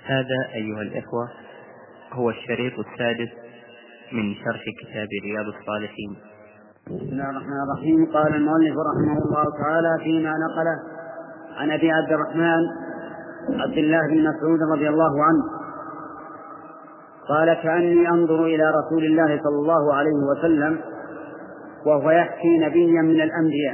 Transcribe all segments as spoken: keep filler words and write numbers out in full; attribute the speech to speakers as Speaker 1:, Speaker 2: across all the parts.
Speaker 1: هذا أيها الإخوة هو الشريط السادس من شرح كتاب رياض الصالحين.
Speaker 2: بسم الله الرحمن الرحيم. قال المؤلف رحمه الله تعالى فيما نقله عن أبي عبد الرحمن عبد الله بن مسعود رضي الله عنه قال: كأني أنظر إلى رسول الله صلى الله عليه وسلم وهو يحكي نبيا من الأنبياء،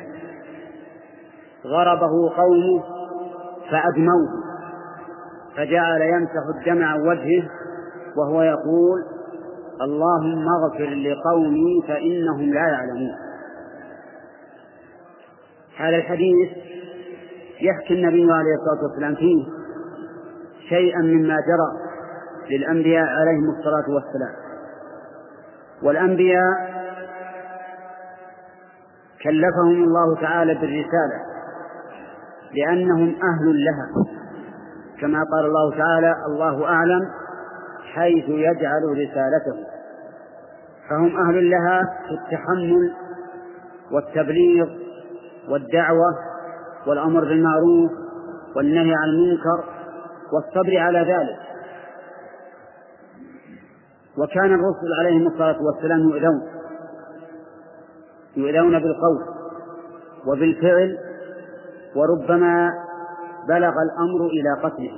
Speaker 2: غربه قومه فأدموه، فجعل يمسح الدمع عن وجهه وهو يقول: اللهم اغفر لقومي فإنهم لا يعلمون. هذا الحديث يحكي النبي عليه الصلاة والسلام فيه شيئا مما جرى للأنبياء عليهم الصلاة والسلام. والأنبياء كلفهم الله تعالى بالرسالة لأنهم أهل لها، كما قال الله تعالى: الله أعلم حيث يجعل رسالته. فهم أهل لها في التحمل والتبليغ والدعوة والأمر بالمعروف والنهي عن المنكر والصبر على ذلك. وكان الرسل عليهم الصلاة والسلام يؤذون يؤذون بالقول وبالفعل، وربما بلغ الأمر إلى قتلهم.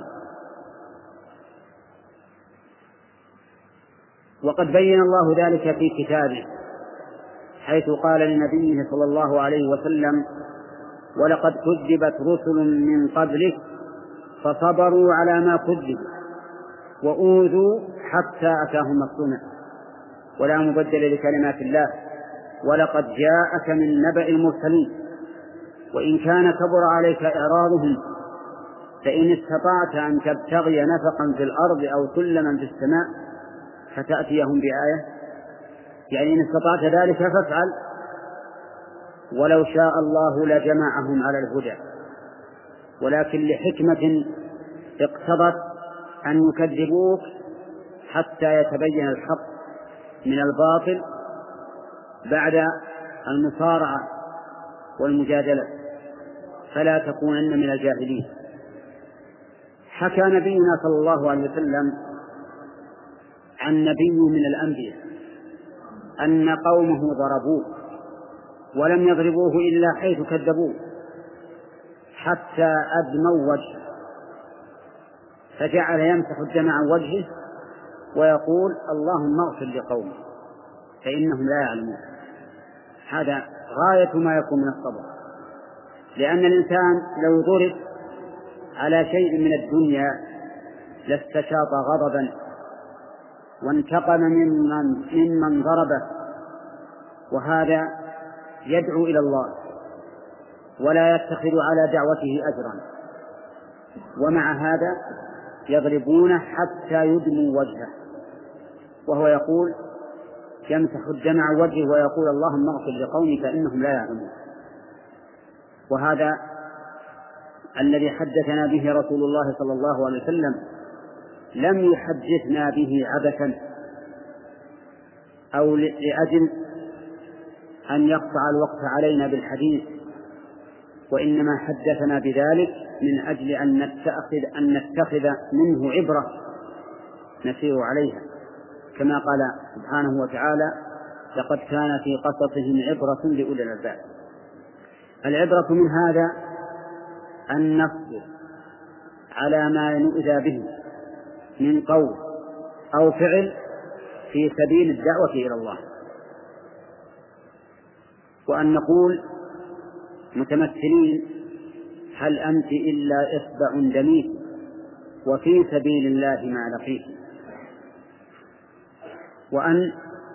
Speaker 2: وقد بين الله ذلك في كتابه، حيث قال لنبيه صلى الله عليه وسلم: ولقد كذبت رسل من قبلك فصبروا على ما كذبوا وأوذوا حتى أتاهم نصرنا ولا مبدل لكلمات الله ولقد جاءك من نبأ المرسلين وإن كان كبر عليك إعراضهم فإن استطعت أن تبتغي نفقا في الأرض أو سلما في السماء فتأتيهم بآية، يعني إن استطعت ذلك فافعل، ولو شاء الله لجمعهم على الهدى، ولكن لحكمة اقتضت أن يكذبوك حتى يتبين الحق من الباطل بعد المصارعة والمجادلة، فلا تكونن من الجاهلين. حكى نبينا صلى الله عليه وسلم عن نبي من الأنبياء أن قومه ضربوه ولم يضربوه إلا حيث كذبوه حتى أدموا وجهه، فجعل يمسح الدمع عن وجهه ويقول: اللهم اغفر لقومي فإنهم لا يعلمون. هذا غاية ما يكون من الصبر، لأن الإنسان لو ضرب على شيء من الدنيا لاستشاط غضبا وانتقم ممن, ممن ضربه، وهذا يدعو إلى الله ولا يتخذ على دعوته أجرا، ومع هذا يضربونه حتى يدموا وجهه وهو يقول يمسح الدمع عن وجهه ويقول: اللهم اغفر لقومي فإنهم لا يعلمون. وهذا الذي حدثنا به رسول الله صلى الله عليه وسلم لم يحدثنا به عبثا أو لأجل أن يقطع الوقت علينا بالحديث، وإنما حدثنا بذلك من أجل أن نتخذ, أن نتخذ منه عبرة نسير عليها، كما قال سبحانه وتعالى: لقد كان في قصصهم عبرة لأولي الألباب. العبرة من هذا أن نصبر على ما نؤذى به من قول أو فعل في سبيل الدعوة إلى الله، وأن نقول متمثلين: هل أنت إلا إصبع دميك وفي سبيل الله ما لقيت. وأن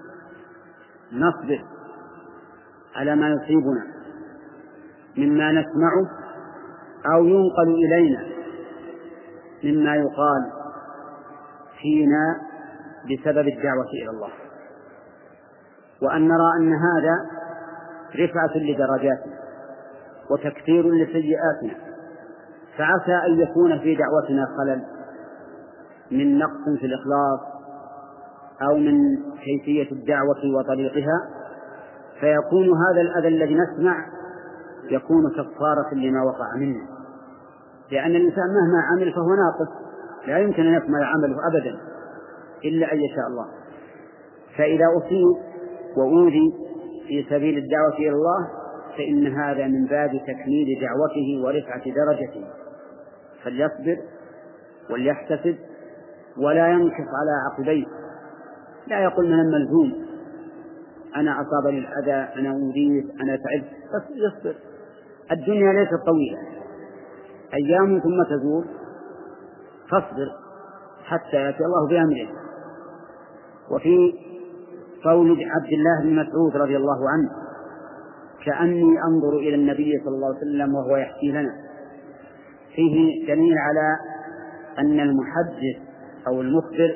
Speaker 2: نصبر على ما يصيبنا مما نسمعه أو ينقل إلينا مما يقال فينا بسبب الدعوة إلى الله، وأن نرى أن هذا رفعة لدرجاتنا وتكثير لسيئاتنا، فعسى أن يكون في دعوتنا خلل من نقص في الإخلاص أو من كيفية الدعوة وطريقها، فيكون هذا الأذى الذي نسمع يكون كفارة لما وقع منا، لأن الإنسان مهما عمل فهو ناقص لا يمكن أن يكمل عمله أبدا إلا أن يشاء الله. فإذا أصيب وأوذي في سبيل الدعوة إلى الله فإن هذا من باب تكميل دعوته ورفعة درجته، فليصبر وليحتسب ولا ينكف على عقبيه، لا يقول من الملزوم أنا أصابني الأذى، أنا أوذيت، أنا تعبت، بس يصبر. الدنيا ليست طويلة، أيام ثم تزول، فاصبر حتى يأتي الله بأمره. وفي قول عبد الله بن مسعود رضي الله عنه كأني أنظر إلى النبي صلى الله عليه وسلم وهو يحكي لنا، فيه دليل على أن المحدث أو المخبر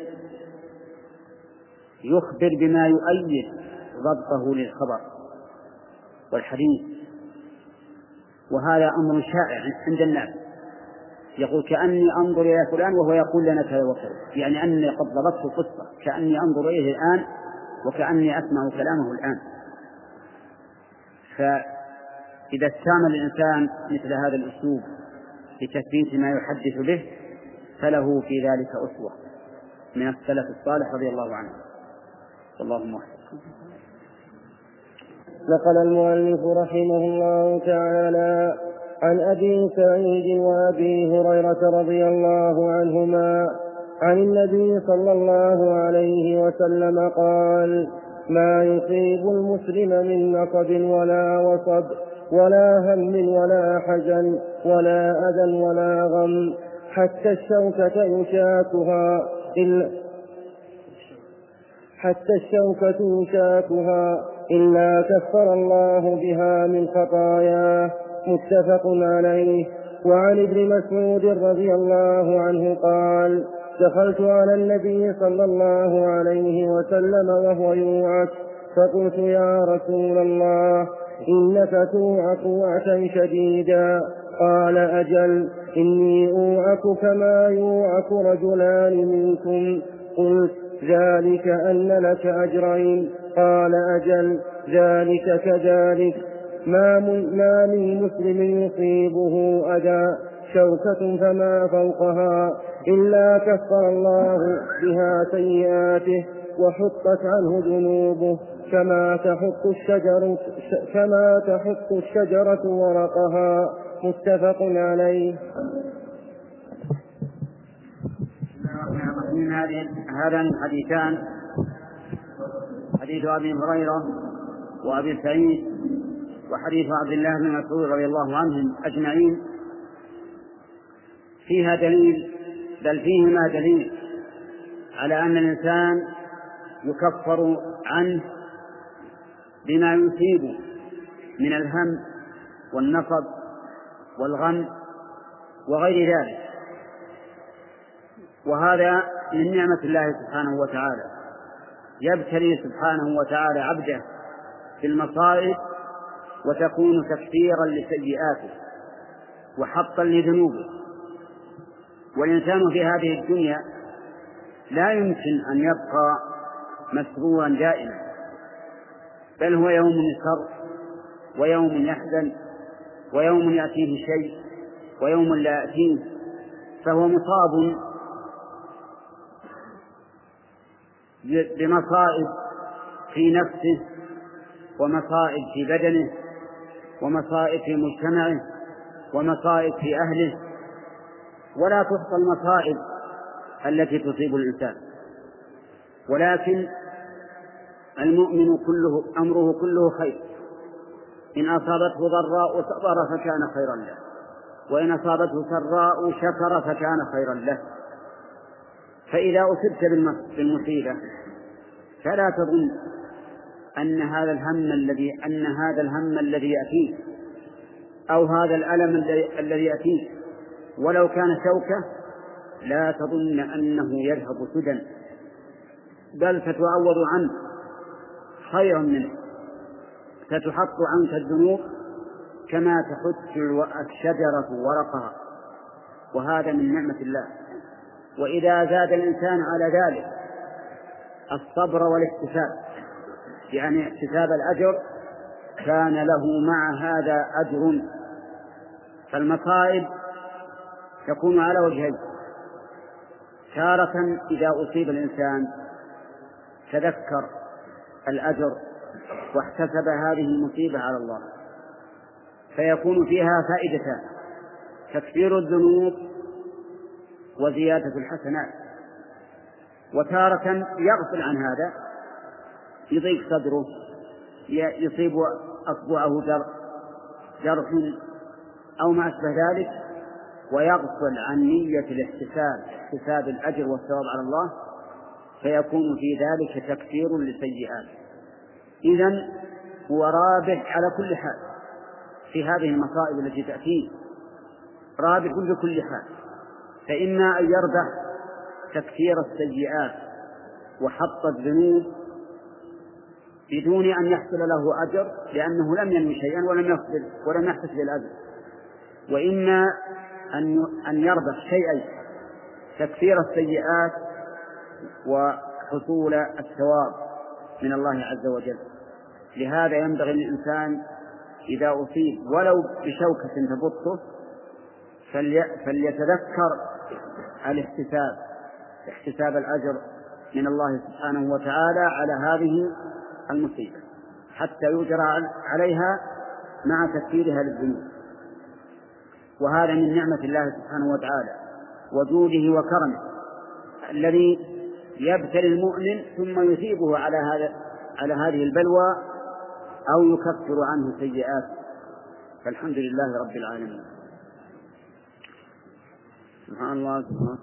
Speaker 2: يخبر بما يؤيد ضبطه للخبر والحديث، وهذا أمر شائع عند الناس. يقول كأني أنظر إلى فلان وهو يقول لنا كذا وكذا، يعني أني قد ضبطت القصة، كأني أنظر إليه الآن وكأني أسمع كلامه الآن. فإذا استعمل الإنسان مثل هذا الأسلوب لتثبيت ما يحدث به فله في ذلك أسوة من السلف الصالح رضي الله عنه. اللهم وفقه.
Speaker 3: نقل المؤلف رحمه الله تعالى عن أبي سعيد وأبي هريرة رضي الله عنهما عن النبي صلى الله عليه وسلم قال: ما يصيب المسلم من نصب ولا وصب ولا هم ولا حزن ولا أذى ولا غم حتى الشوكة يشاكها إلا حتى الشوكة يشاكها إلا كفر الله بها من خطاياه. متفق عليه. وعن ابن مسعود رضي الله عنه قال: دخلت على النبي صلى الله عليه وسلم وهو يوعك فقلت: يا رسول الله إنك توعك وعكا شديدا. قال: أجل، إني أوعك كما يوعك رجلان منكم. قلت: ذلك أن لك أجرين. قال: أجل، ذلك كذلك. ما من مسلم يصيبه أذى شوكة فما فوقها إلا كفر الله بها سيئاته وحطت عنه ذنوبه كما تحط الشجرة كما تحط الشجرة ورقها. متفق عليه.
Speaker 2: من هذان الحديثان حديث أبي هريرة وأبي سعيد وحديث عبد الله بن مسعود رضي الله عنهم أجمعين فيها دليل، بل فيهما دليل على أن الإنسان يكفر عنه بما يصيبه من الهم والنصب والغم وغير ذلك، وهذا من نعمة الله سبحانه وتعالى. يبتلي سبحانه وتعالى عبده بالمصائب وتكون تكفيرا لسيئاته وحطا لذنوبه. والإنسان في هذه الدنيا لا يمكن أن يبقى مسرورا دائما، بل هو يوم يسر ويوم يحزن ويوم يأتيه شيء ويوم لا يأتيه، فهو مصاب بمصائب في نفسه ومصائب في بدنه ومصائب في مجتمعه ومصائب في أهله، ولا تحصى المصائب التي تصيب الإنسان. ولكن المؤمن كله أمره كله خير، إن أصابته ضراء صبر فكان خيرا له، وإن أصابته سراء شكر فكان خيرا له. فإذا أصبت بالمصيبة فلا تظن أن هذا الهم الذي أن هذا الهم الذي يأتيك أو هذا الألم الذي يأتيك ولو كان شوكة لا تظن أنه يذهب سدى، بل ستعوض عنه خيرا منه، ستحط عنك الذنوب كما تحط الشجرة ورقها، وهذا من نعمة الله. وإذا زاد الإنسان على ذلك الصبر والاحتساب، يعني احتساب الأجر، كان له مع هذا أجر. فالمصائب تكون على وجهين: تارة إذا أصيب الإنسان تذكر الأجر واحتسب هذه المصيبة على الله، فيكون فيها فائدتان: تكفير الذنوب وزيادة الحسنات. وتارة يغفل عن هذا، يضيق صدره، يصيب أصبعه جرح أو ما أشبه ذلك، ويغفل عن نية الاحتساب احتساب الأجر والثواب على الله، فيكون في ذلك تكفير للسيئات. إذن هو رابح على كل حال في هذه المصائب التي تأتيه، رابح بكل حال، فإما أن يربح تكفير السيئات وحط الذنوب بدون أن يحصل له أجر لأنه لم ينوي شيئا ولم يصبر ولم يحتسب الأجر، وإما أن يربح شيئين: تكفير السيئات وحصول الثواب من الله عز وجل. لهذا ينبغي للإنسان إذا أصيب ولو بشوكة تبطه فليتذكر الاحتساب احتساب الأجر من الله سبحانه وتعالى على هذه المصيبة حتى يجرى عليها مع تكفيرها للذنوب. وهذا من نعمة الله سبحانه وتعالى وجوده وكرمه الذي يبتلي المؤمن ثم يثيبه على هذا على هذه البلوى أو يكفر عنه سيئات. فالحمد لله رب العالمين. سبحان الله سبحانه.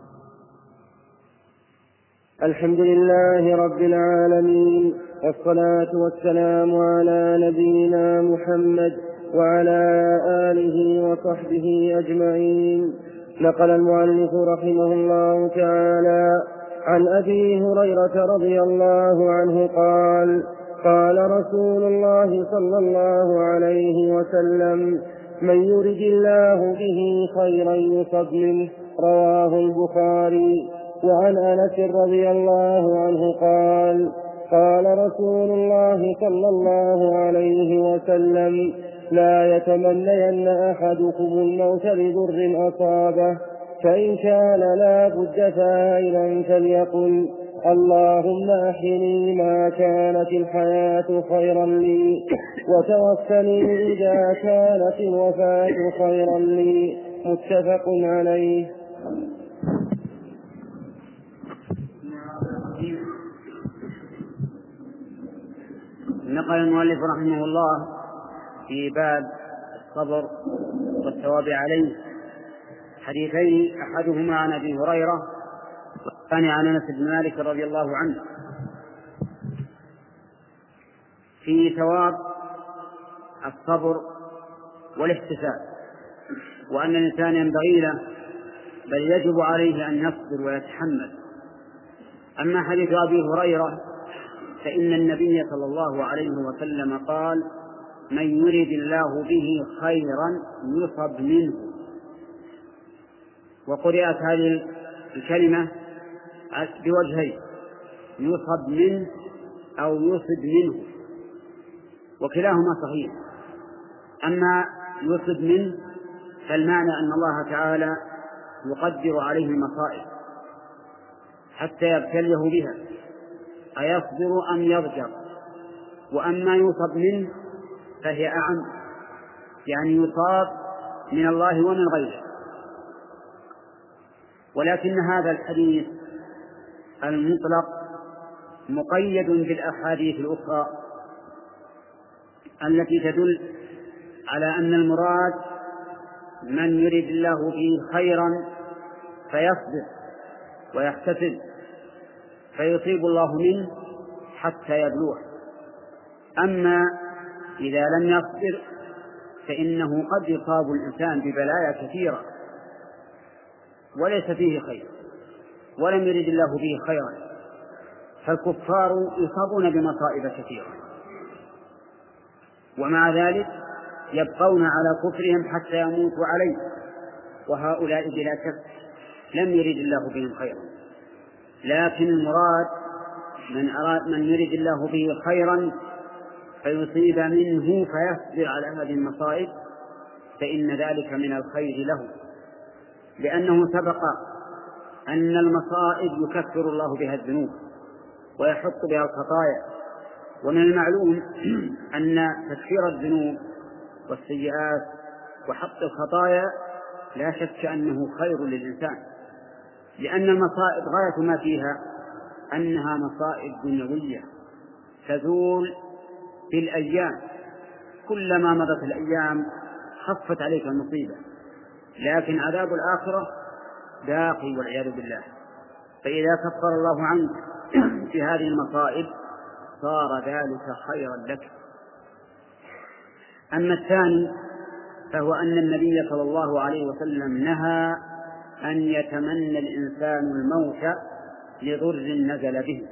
Speaker 3: الحمد لله رب العالمين، والصلاة والسلام على نبينا محمد وعلى آله وصحبه أجمعين. نقل المؤلف رحمه الله تعالى عن أبي هريرة رضي الله عنه قال: قال رسول الله صلى الله عليه وسلم: من يرد الله به خيرا يصب منه. رواه البخاري. وعن أنس رضي الله عنه قال: قال رسول الله صلى الله عليه وسلم: لا يتمنين أحدكم الموت لضر أصابه، فإن كان لا بد فاعلا فليقل: اللهم أحيني ما كانت الحياة خيرا لي، وتوفني إذا كانت الوفاة خيرا لي. متفق عليه.
Speaker 2: نقل المؤلف رحمه الله في باب الصبر والثواب عليه حديثين: أحدهما عن أبي هريرة والثاني عن أنس بن مالك رضي الله عنه في ثواب الصبر والاحتساب، وأن الإنسان ينبغي له بل يجب عليه أن يصبر ويتحمل. أما حديث أبي هريرة فإن النبي صلى الله عليه وسلم قال: من يرد الله به خيرا يصب منه. وقرأت هذه الكلمة بوجهين: يصب منه أو يصب منه، وكلاهما صحيح. أما يصب منه فالمعنى أن الله تعالى يقدر عليه المصائب حتى يبتليه بها أيصبر أم يضجر. وأما يصب منه فهي أعم، يعني يصاب من الله ومن غيره. ولكن هذا الحديث المطلق مقيد بالأحاديث الأخرى التي تدل على أن المراد من يريد الله به خيرا فيصبر ويحتسب فيصيب الله منه حتى يبلوه. أما إذا لم يصبر فإنه قد يصاب الإنسان ببلايا كثيرة وليس فيه خير ولم يرد الله به خيرا، فالكفار يصابون بمصائب كثيرة ومع ذلك يبقون على كفرهم حتى يموتوا عليه، وهؤلاء بلا شك لم يرد الله بهم خيرا. لكن المراد من أراد من يرد الله به خيرا فيصيب منه فيصبر على هذه المصائب فإن ذلك من الخير له، لأنه سبق أن المصائب يكفر الله بها الذنوب ويحط بها الخطايا. ومن المعلوم أن تكفير الذنوب والسيئات وحط الخطايا لا شك أنه خير للإنسان، لأن المصائب غاية ما فيها أنها مصائب دنيوية تزول بالأيام، كلما مضت الأيام خفت عليك المصيبة، لكن عذاب الآخرة باقي والعياذ بالله. فإذا كفر الله عنك في هذه المصائب صار ذلك خيرا لك. أما الثاني فهو أن النبي صلى الله عليه وسلم نهى أن يتمنى الإنسان الموت لضر نزل به،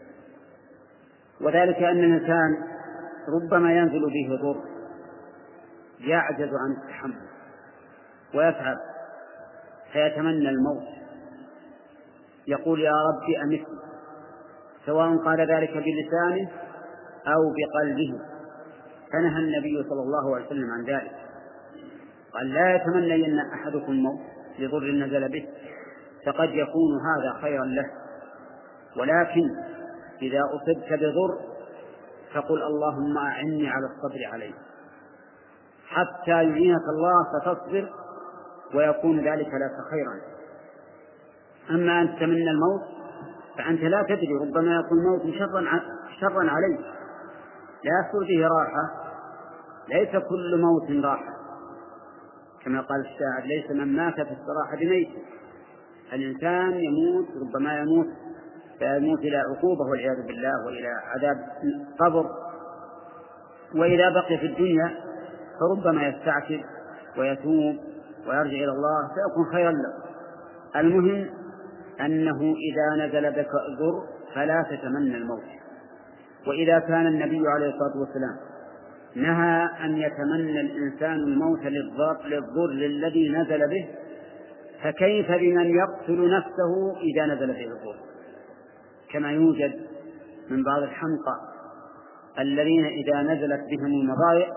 Speaker 2: وذلك أن الإنسان ربما ينزل به ضر يعجز عن التحمل ويتعب فيتمنى الموت، يقول يا رب أمتني، سواء قال ذلك بلسانه أو بقلبه. فنهى النبي صلى الله عليه وسلم عن ذلك، قال لا يتمنين أحدكم الموت لضر نزل به، فقد يكون هذا خيرا له، ولكن إذا أصبت بضر فقل اللهم أعني على الصبر عليه حتى يعينك الله فتصبر ويكون ذلك لك خيرا. أما أن تتمنى الموت فأنت لا تدري، ربما يكون الموت شرا شرا عليك لا يحصل به راحة. ليس كل موت راحة، كما قال الشاعر ليس من مات في الصراحة بميت. الإنسان يموت، ربما يموت فيموت إلى عقوبة والعياذ بالله وإلى عذاب قبر، وإذا بقي في الدنيا فربما يستعتب ويتوب ويرجع إلى الله فيكون خيرا له. المهم أنه إذا نزل بك ضر فلا تتمنى الموت. وإذا كان النبي عليه الصلاة والسلام نهى أن يتمنى الإنسان الموت للضر الذي نزل به، فكيف بمن يقتل نفسه إذا نزل به الضر؟ كما يوجد من بعض الحمقى الذين إذا نزلت بهم المضايق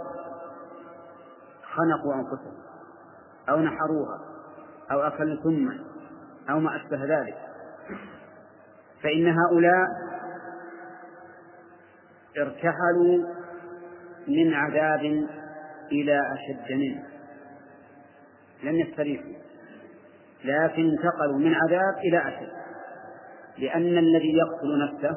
Speaker 2: خنقوا أنفسهم أو نحروها أو أكلوا ثما أو ما أشبه ذلك. فإن هؤلاء ارتحلوا من عذاب إلى أشد منه، لم يستريحوا لكن انتقلوا من عذاب إلى أشد، لأن الذي يقتل نفسه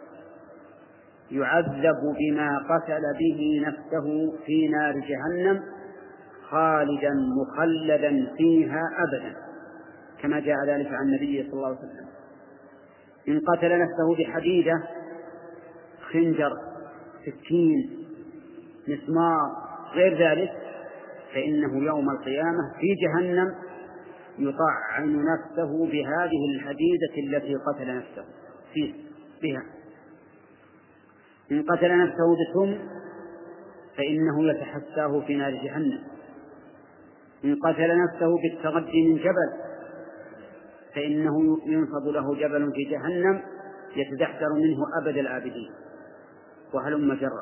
Speaker 2: يعذب بما قتل به نفسه في نار جهنم خالدا مخلدا فيها أبدا، كما جاء ذلك عن النبي صلى الله عليه وسلم. إن قتل نفسه بحديدة، خنجر، سكين، مسمار، غير ذلك، فإنه يوم القيامة في جهنم يطعن نفسه بهذه الحديدة التي قتل نفسه فيه بها. إن قتل نفسه بسم فإنه يتحساه في نار جهنم. إن قتل نفسه بالتغذي من جبل فإنه ينفض له جبل في جهنم يتدحدر منه أبد الآبدين، وهلم جرا.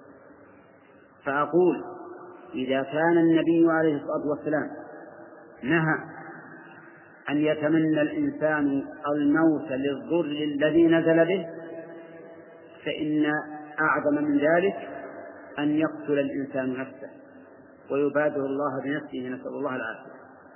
Speaker 2: فأقول إذا كان النبي عليه الصلاة والسلام نهى أن يتمنى الإنسان الموت للضر الذي نزل به، فإن أعظم من ذلك أن يقتل الإنسان نفسه ويبادر الله بنفسه، نسأل الله العافية.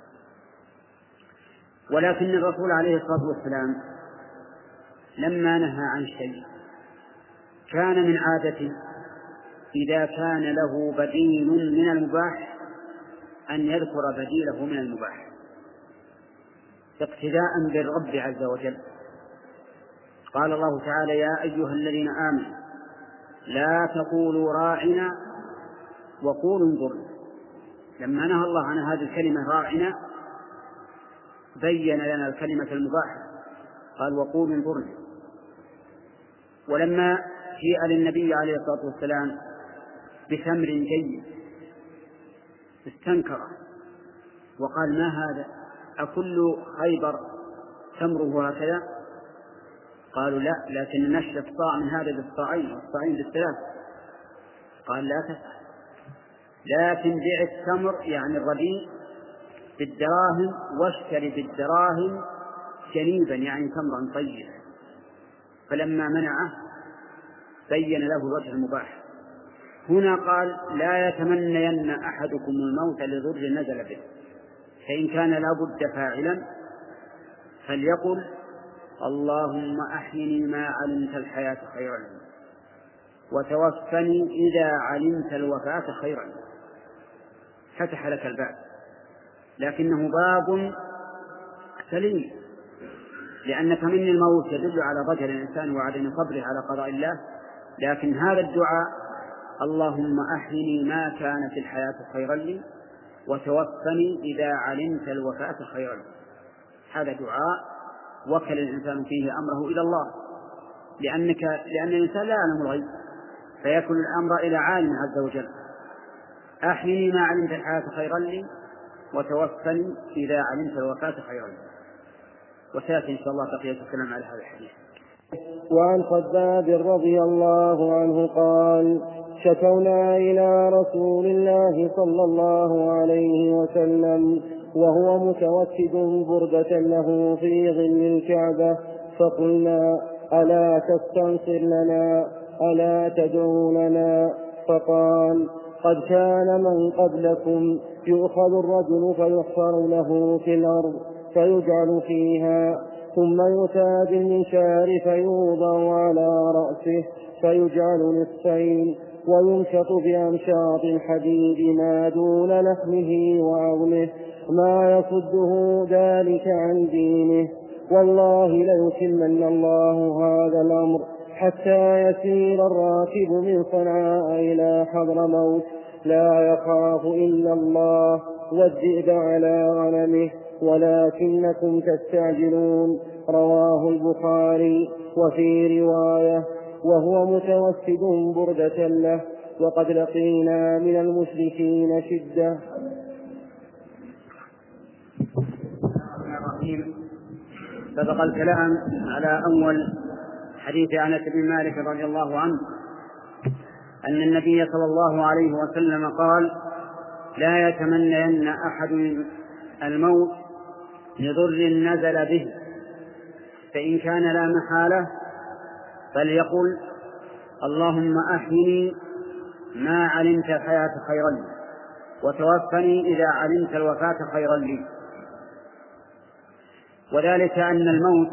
Speaker 2: ولكن الرسول عليه الصلاة والسلام لما نهى عن شيء كان من عادته إذا كان له بديل من المباح أن يذكر بديله من المباح اقتداء بالرب عز وجل. قال الله تعالى يا أيها الذين آمنوا لا تقولوا راعنا وقولوا انظرنا. لما نهى الله عن هذه الكلمة راعنا بين لنا الكلمة المباحة، قال وقولوا انظرنا. ولما جاء للنبي عليه الصلاة والسلام بتمر جيد استنكره وقال ما هذا، أكل خيبر تمره هكذا؟ قالوا لا، لكن نشرب صاع من هذا بالصاعين والصاعين بالثلاث. قال لا تفعل، لكن بيع التمر يعني الرديء بالدراهم واشتري بالدراهم جنيبا يعني تمرا طيبا، فلما منعه بين له الوجه المباح. هنا قال لا يتمنين أحدكم الموت لضر نزل به، فإن كان لا بد فاعلا فليقل اللهم أحيني ما علمت الحياة خيرا وتوفني إذا علمت الوفاة خيرا، فتح لك الباب. لكنه باب سليم، لأن تمني الموت يدل على ضجر الإنسان وعدم صبره على قضاء الله، لكن هذا الدعاء اللهم أحيني ما كانت الحياة خيرا لي وتوفني إذا علمت الوفاة خيرا، هذا دعاء وكل الإنسان فيه أمره إلى الله، لأنك لأن الإنسان لا يعلم الغيب فيكون الأمر إلى عالم عز وجل. أحيني ما علمت الحياة خيرا لي وتوفني إذا علمت الوفاة خيرا لي. وسيأتي إن شاء الله بقية الكلام على هذا الحديث.
Speaker 3: وعن خباب رضي الله عنه قال شكونا إلى رسول الله صلى الله عليه وسلم وهو متوكد بردة له في ظل الكعبة، فقلنا ألا تستنصر لنا ألا تدعو لنا؟ فقال قد كان من قبلكم يؤخذ الرجل فيحفر له في الأرض فيجعل فيها ثم يؤتى بالمنشار فيوضع على رأسه فيجعل نصفين وينشط بأمشاط الحديد ما دون لحمه وعظمه ما يصده ذلك عن دينه، والله ليتمن الله هذا الأمر حتى يسير الراكب من صنعاء إلى حضرموت لا يخاف إلا الله والذئب على غنمه ولكنكم تستعجلون. رواه البخاري. وفي رواية وهو متوسد بردة له وقد لقينا من المشركين شدة.
Speaker 2: سبق الكلام على أول حديث أنس بن مالك رضي الله عنه أن النبي صلى الله عليه وسلم قال لا يتمنين أحد الموت لضر نزل به، فإن كان لا محالة فليقل اللهم أحيني ما علمت الحياة خيرا لي وتوفني إذا علمت الوفاة خيرا لي. وذلك أن الموت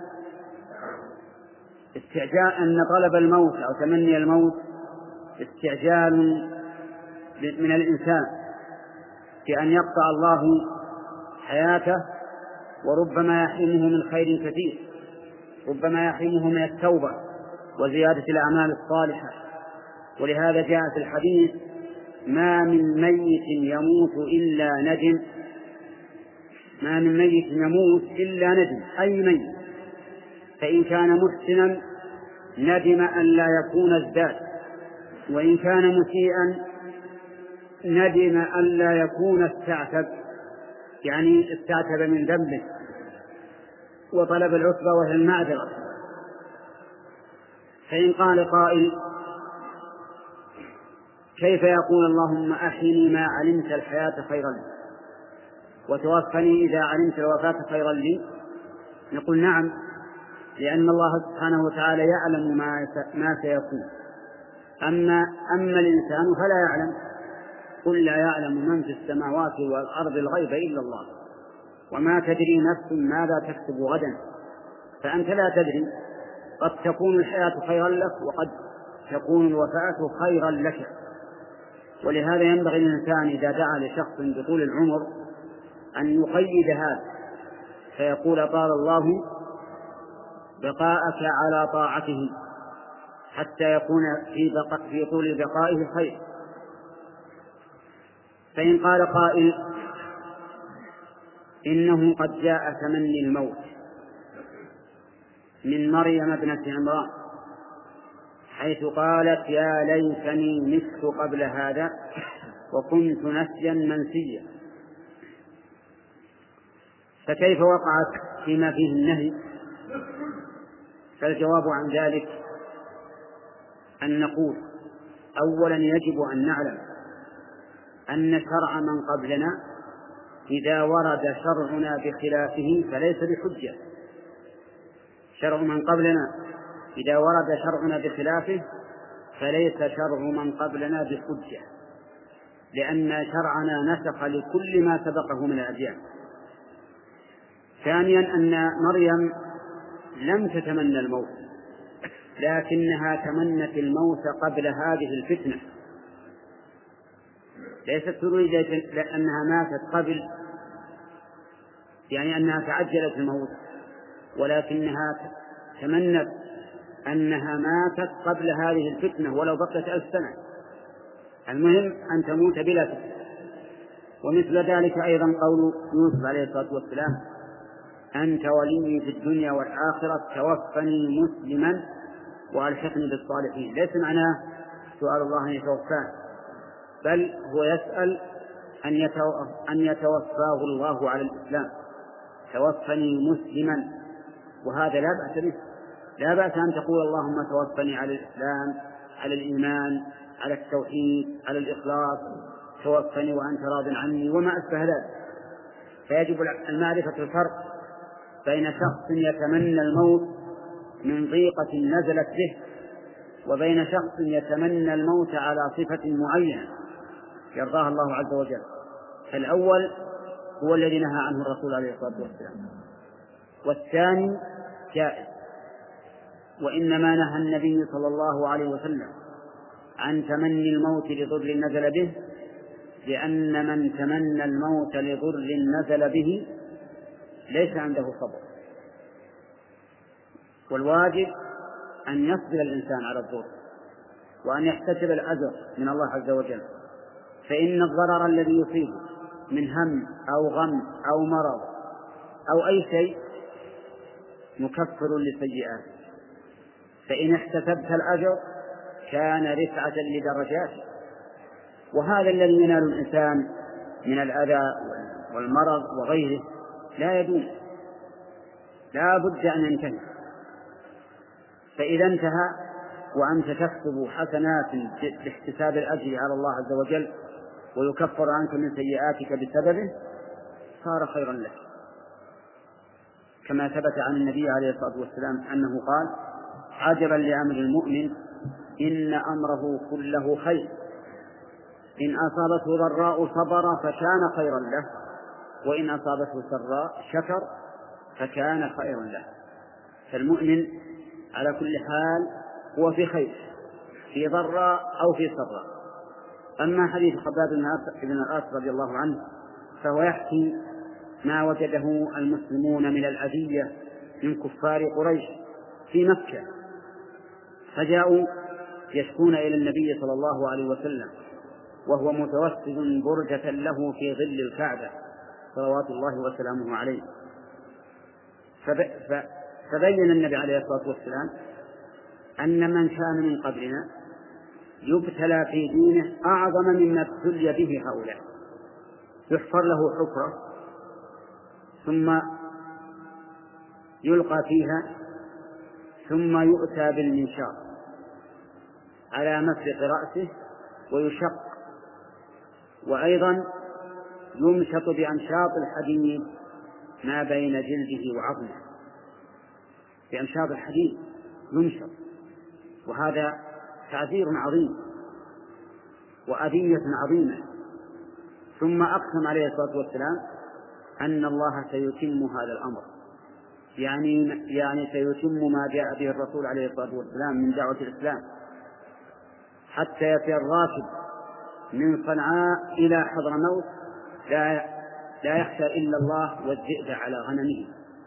Speaker 2: استعجال أن طلب الموت أو تمني الموت استعجال من الإنسان بأن يقطع الله حياته، وربما يحرمه من خير كثير، ربما يحرمه من التوبة وزيادة الأعمال الصالحة. ولهذا جاء في الحديث ما من ميت يموت إلا ندم، ما من ميت يموت إلا ندم، أي ميت، فإن كان محسنا ندم أن لا يكون ازداد، وإن كان مسيئا ندم أن لا يكون استعتب، يعني استعتب من ذنبه وطلب العتبى وهي المعذرة. فإن قال قائل كيف يقول اللهم أحيني ما علمت الحياة خيرا لي وتوفني إذا علمت الوفاة خيرا لي؟ نقول نعم، لأن الله سبحانه وتعالى يعلم ما سيكون، أما, أما الإنسان فلا يعلم. قل لا يعلم من في السماوات والأرض الغيب إلا الله وما تدري نفس ماذا تكسب غدا، فأنت لا تدري، قد تكون الحياة خيرا لك وقد تكون الوفاة خيرا لك. ولهذا ينبغي الإنسان إذا دعا لشخص بطول العمر أن يقيد هذا فيقول طال الله بقاءك على طاعته حتى يكون في, بقاء في طول بقائه خير. فإن قال قائل إنه قد جاء تمني الموت من مريم ابنة عمران حيث قالت يا ليتني مت قبل هذا وكنت نسيا منسيا، فكيف وقعت فيما فيه النهي؟ فالجواب عن ذلك أن نقول أولا يجب أن نعلم أن شرع من قبلنا إذا ورد شرعنا بخلافه فليس بحجة، شرع من قبلنا إذا ورد شرعنا بخلافه فليس شرع من قبلنا بحجة، لأن شرعنا نسخ لكل ما سبقه من الأديان. ثانيا أن مريم لم تتمنى الموت، لكنها تمنت الموت قبل هذه الفتنة، ليست تريد لأنها ماتت قبل، يعني أنها تعجلت الموت، ولكنها تمنت أنها ماتت قبل هذه الفتنة ولو بقيت ألف سنة، المهم أن تموت بلا فتنة. ومثل ذلك أيضا قول يوسف عليه الصلاة والسلام: أنت ولي في الدنيا والآخرة توفني مسلما وألحقني بالصالحين. ليس معناه سؤال الله أن يتوفاه، بل هو يسأل أن يتوفاه الله على الإسلام، توفني مسلما، وهذا لا بأس به، لا بأس أن تقول اللهم توفني على الإسلام، على الإيمان، على التوحيد، على الإخلاص، توفني وأنت راض عني وما أشبه ذلك. فيجب المعرفة الفرق بين شخص يتمنى الموت من ضيقة نزلت به وبين شخص يتمنى الموت على صفة معينة يرضاها الله عز وجل. الأول هو الذي نهى عنه الرسول عليه الصلاة والسلام، والثاني جائز. وإنما نهى النبي صلى الله عليه وسلم عن تمني الموت لضر نزل به، لأن من تمنى الموت لضر نزل به ليس عنده صبر، والواجب أن يصبر الإنسان على الضر وأن يحتسب الأجر من الله عز وجل، فإن الضرر الذي يصيبه من هم أو غم أو مرض أو أي شيء مكفر لسيئات، فإن احتسبت الأجر كان رفعة لدرجاته. وهذا الذي ينال الإنسان من الأذى والمرض وغيره لا يدوم، لا بد أن ينتهي. فإذا انتهى وأنت تكسب حسنات باحتساب الأجر على الله عز وجل ويكفر عنك من سيئاتك بسببه صار خيرا لك، كما ثبت عن النبي عليه الصلاة والسلام أنه قال: عجبا لأمر المؤمن إن أمره كله خير، إن أصابته ضراء صبر فكان خيرا له، وإن أصابته سراء شكر فكان خيرا له. فالمؤمن على كل حال هو في خير، في ضراء أو في سراء. أما حديث خباب بن الأرت رضي الله عنه فهو يحكي ما وجده المسلمون من الأذية من كفار قريش في مكة، فجاءوا يشكون إلى النبي صلى الله عليه وسلم وهو متوسد برجة له في ظل الكعبة صلوات الله وسلامه عليه. فبين النبي عليه الصلاة والسلام أن من كان من قبلنا يبتلى في دينه أعظم مما ابتلي به هؤلاء، يحفر له حفرة ثم يلقى فيها ثم يؤتى بالمنشار على مفرق رأسه ويشق، وأيضا يمشط بأمشاط الحديد ما بين جلده وعظمه، بأمشاط الحديد يمشط، وهذا تعذير عظيم وأذية عظيمة. ثم أقسم عليه الصلاة والسلام أن الله سيتم هذا الأمر، يعني يعني سيتم ما جاء به الرسول عليه الصلاة والسلام من دعوة الإسلام، حتى يأتي الراكب من صنعاء إلى حضرموت لا لا يخشى إلا الله والذئب على غنمه،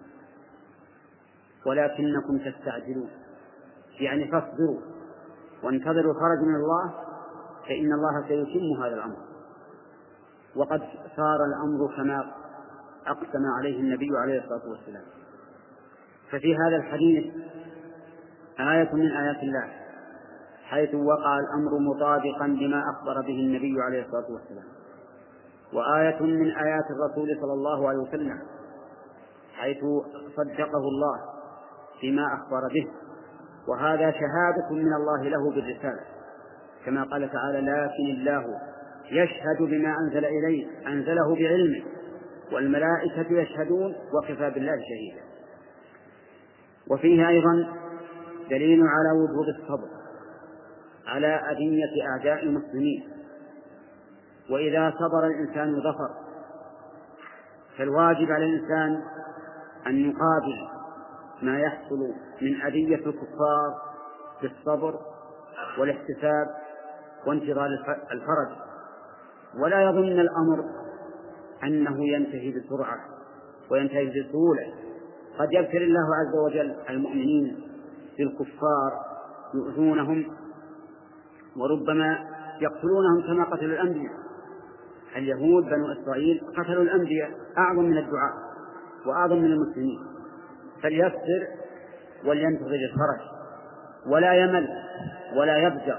Speaker 2: ولكنكم تستعجلون، يعني فاصبروا وانتظروا الخرج من الله فإن الله سيتم هذا الأمر. وقد صار الأمر كما أقسم عليه النبي عليه الصلاة والسلام. ففي هذا الحديث آية من آيات الله، حيث وقع الأمر مطابقا بما أخبر به النبي عليه الصلاة والسلام، وآية من آيات الرسول صلى الله عليه وسلم، حيث صدقه الله فيما أخبر به، وهذا شهادة من الله له بالرسالة، كما قال تعالى: لكن الله يشهد بما أنزل إليه أنزله بعلمه والملائكة يشهدون وكفى بالله شهيدا. وفيه أيضا دليل على وجوب الصبر على أذية أعداء المسلمين، وإذا صبر الإنسان ظفر، فالواجب على الإنسان أن يقابل ما يحصل من أذية الكفار بالصبر والاحتساب وانتظار الفرج، ولا يظن الأمر أنه ينتهي بسرعة وينتهي بسهولة. قد يبتلي الله عز وجل المؤمنين بالكفار يؤذونهم وربما يقتلونهم كما قتلوا الأنبياء. اليهود بنو إسرائيل قتلوا الأنبياء أعظم من الدعاء وأعظم من المسلمين، فليصبر ولينتظر الفرج ولا يمل ولا يبدأ،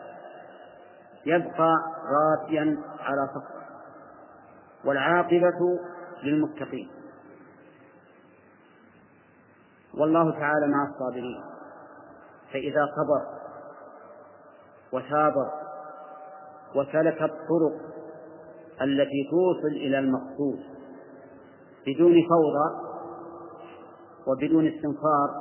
Speaker 2: يبقى راسيا على صفره، والعاقبة للمتقين. والله تعالى مع الصابرين، فإذا صبر وثابر وسلك الطرق التي توصل إلى المقصود بدون فوضى وبدون استنفار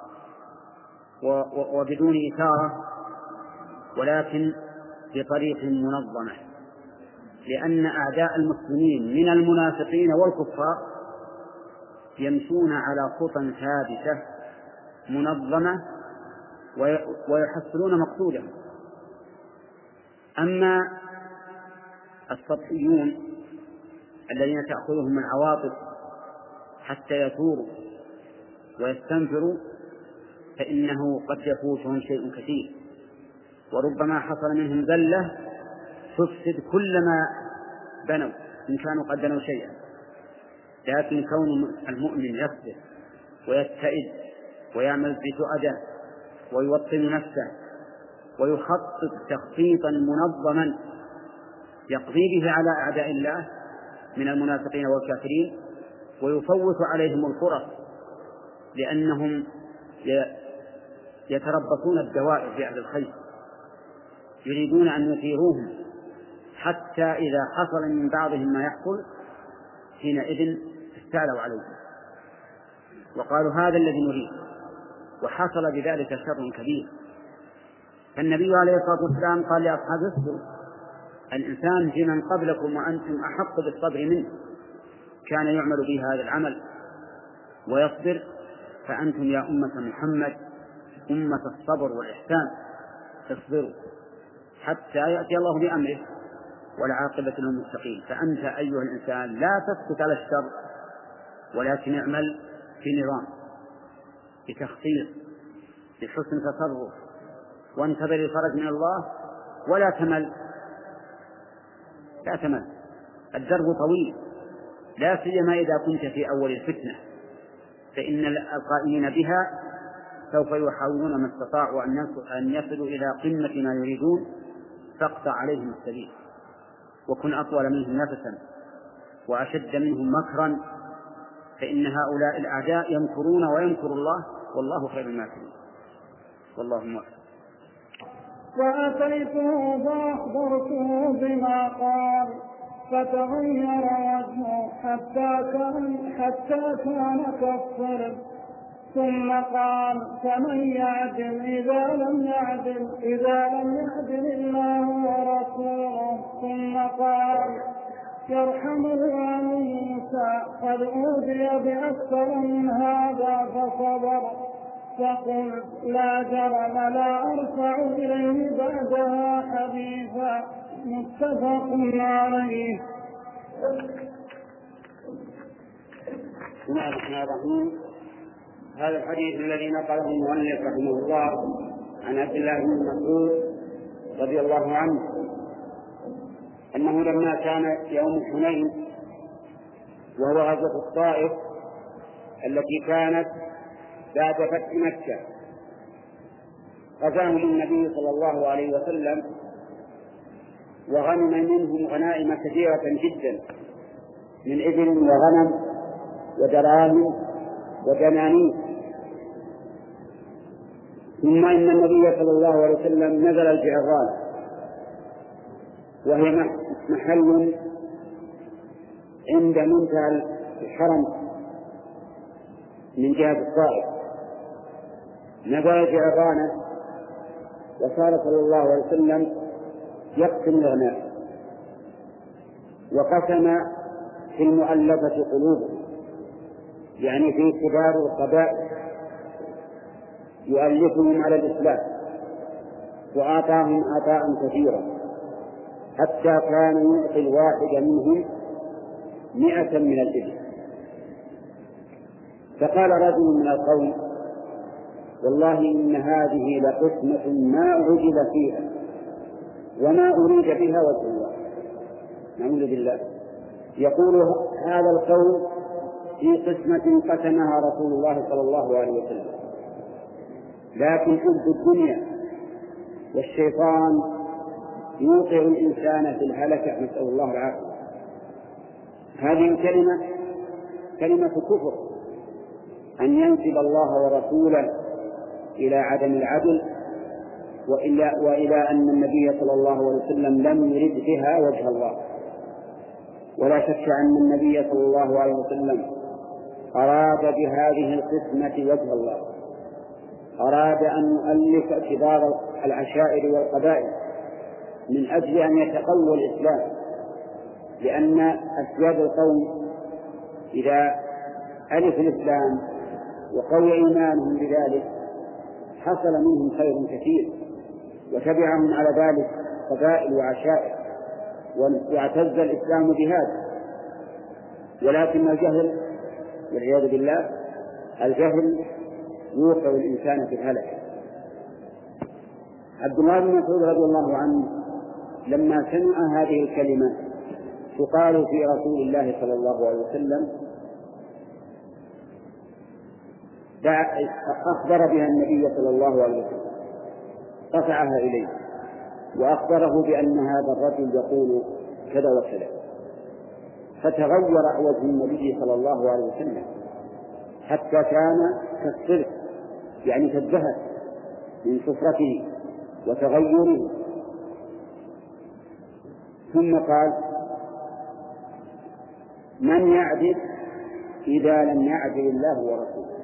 Speaker 2: وبدون إثارة، ولكن بطريق منظمة، لأن أعداء المسلمين من المنافقين والكفار يمشون على خطى ثابتة منظمة ويحصلون مقصودهم. أما السطحيون الذين تأخذهم العواطف حتى يثوروا ويستنفروا فإنه قد يفوتهم شيء كثير، وربما حصل منهم ذلة تفسد كل ما بنوا إن كانوا قد بنوا شيئا. لكن كون المؤمن يصبر ويجتهد ويعمل بسؤدة ويوطن نفسه ويخطط تخطيطا منظما يقضي به على أعداء الله من المنافقين والكافرين ويفوت عليهم الفرص، لأنهم يتربصون الدوائر في أهل الخير، يريدون أن يثيروهم حتى إذا حصل من بعضهم ما يحصل حينئذ استعلوا عليه وقالوا هذا الذي نريد، وحصل بذلك شر كبير. فالنبي عليه الصلاة والسلام قال لأصحابه اصبروا، الإنسان في من قبلكم وأنتم أحق بالصبر منه، كان يعمل به هذا العمل ويصبر، فأنتم يا أمة محمد أمة الصبر والإحسان، اصبروا حتى يأتي الله بأمره والعاقبة للمتقين. فأنت أيها الإنسان لا تسكت على الشر، ولكن اعمل في نظام بتخطيط بحسن تصرف، وانتظر الفرج من الله ولا تمل لا تمل الدرب طويل، لا سيما إذا كنت في أول الفتنة، فإن القائمين بها سوف يحاولون ما استطاعوا أن يصلوا إلى قمة ما يريدون، فاقطع عليهم السبيل وكن أطول منهم نفسا وأشد منهم مكرا، فإن هؤلاء الأعداء يمكرون ويمكر الله والله خير الماكرين. والله موفق.
Speaker 4: فأتيته فأخبرته بما قال فتغير وجهه حتى كان حتى كان كالصرب، ثم قال فمن يعدل إذا لم يعدل إذا لم يعدل الله ورسوله. ثم قال يرحم الله موسى قد أوذي بأكثر من هذا فصبر، فقل لا جرم لا أرفع إليه بعدها حديثا. متفق عليه.
Speaker 2: بسم الله الرحمن الرحيم. هذا الحديث الذي نقله المؤلف رحمه الله عن عبد الله بن مسعود رضي الله عنه أنه لما كان يوم حنين وهو غزوة الطائف التي كانت بعد فتح مكة، غزاهم النبي صلى الله عليه وسلم وغنم منهم غنائم كثيرة جدا من إبل وغنم ودراهم ودنانير. ثم إن النبي صلى الله عليه وسلم نزل الجعران وهي محل عند منتهى الحرم من جهة الطائف، نزل جعرانة وصار صلى الله عليه وسلم يقسم الغنائم، وقسم في المؤلفة قلوبهم، يعني في كبار القبائل يؤلفهم على الإسلام، وآتاهم عطاء كثيرا حتى كان يعطي الواحد منهم مئة من الإبل. فقال رجل من القوم: والله إن هذه لقسمة ما عجب فيها وما أريد بها وجه الله. نعوذ بالله. يقول هذا القول في قسمة قسمها رسول الله صلى الله عليه وسلم، لكن حب الدنيا والشيطان يوقع الإنسان في الهلكة، نسأل الله العافية. هذه الكلمة كلمة كفر، أن ينسب الله ورسوله إلى عدم العدل وإلى, وإلى أن النبي صلى الله عليه وسلم لم يرد بها وجه الله. ولا شك أن النبي صلى الله عليه وسلم أراد بهذه القسمة وجه الله، أراد أن يؤلف كبار العشائر والقبائل من أجل أن يتقوى الإسلام، لأن أسباب القوم إذا ألف الإسلام وقوي إيمانهم بذلك حصل منهم خير كثير، وتبعهم على ذلك قبائل وعشائر، واعتز الإسلام بهذا. ولكن الجهل والعياذ بالله، الجهل يوقع الإنسان في الهلكة. عبد الله بن مسعود رضي الله عنه لما سمع هذه الكلمة تقال في رسول الله صلى الله عليه وسلم أخبر بها النبي صلى الله عليه وسلم، رفعها إليه وأخبره بأن هذا الرجل يقول كذا وكذا، فتغير وجه النبي صلى الله عليه وسلم حتى كان كالصلح، يعني كالذهب من صفرته وتغيره. ثم قال: من يعدل إذا لم يعدل الله ورسوله؟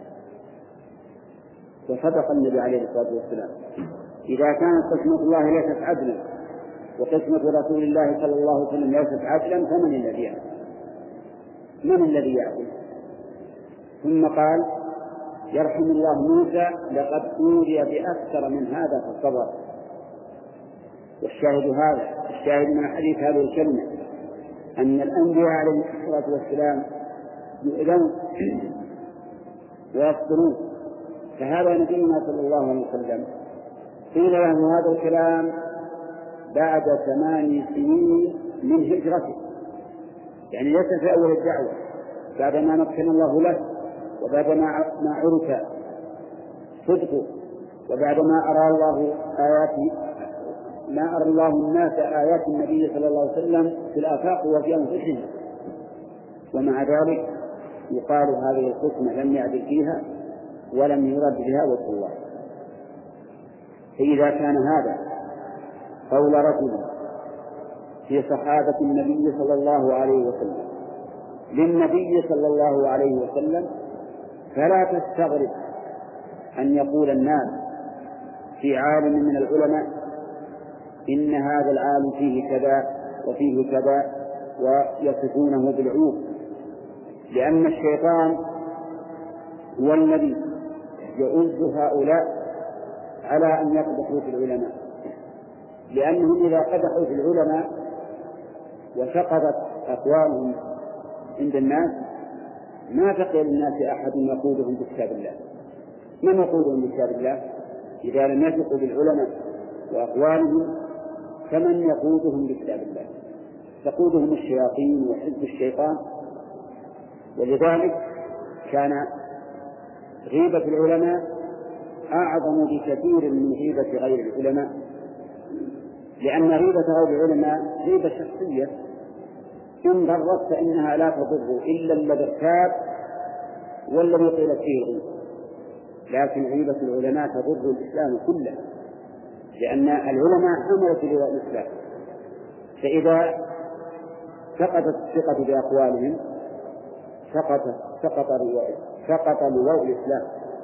Speaker 2: وصدق النبي عليه الصلاة والسلام. إذا كانت قسمة الله ليست عدلا وقسمة رسول الله صلى الله عليه وسلم ليست عدلا فمن الذي يعدل؟ من الذي يعدل؟ ثم قال: يرحم الله موسى لقد أوذي بأكثر من هذا فصبر. والشاهد هذا الشاهد من حديث هذه الكلمة أن الأنبياء عليه الصلاة والسلام يؤذون ويصبرون. فهذا نبينا صلى الله عليه وسلم قيل له هذا الكلام بعد ثمان سنين من هجرته، يعني ليس في أول الدعوة، بعدما مكن الله له وبعدما ما عرف صدقه وبعدما أرى الله آيات ما أرى الله الناس آيات النبي صلى الله عليه وسلم في الآفاق وفي أنفسهم. ومع ذلك يقال هذه القسمة لم يعدل فيها ولم يرد بها وجه الله. فإذا كان هذا قول رجل في صحابة النبي صلى الله عليه وسلم للنبي صلى الله عليه وسلم، فلا تستغرب أن يقول الناس في عالم من العلماء إن هذا العالم فيه كذا وفيه كذا ويصفونه بالعيوب، لأن الشيطان هو الذي يؤذ هؤلاء على أن يقدحوا في العلماء، لأنهم إذا قدحوا في العلماء وسقطت أقوالهم عند الناس ما بقي للناس أحد يقودهم بكتاب الله. من يقودهم بكتاب الله إذا لم يثقوا بالعلماء وأقوالهم؟ فمن يقودهم بكتاب الله؟ تقودهم الشياطين وحزب الشيطان. ولذلك كان غيبة العلماء أعظم بكثير من غيبة غير العلماء، لأن غيبة غير العلماء غيبة شخصية، إن ضرت فإنها لا تضر إلا الذي ارتاب والذي قيلت فيه الغيبة، لكن غيبة العلماء تضر الإسلام كله، لأن العلماء حملة لواء الإسلام، فإذا سقطت الثقة بأقوالهم سقط سقط سقط لواء الإسلام.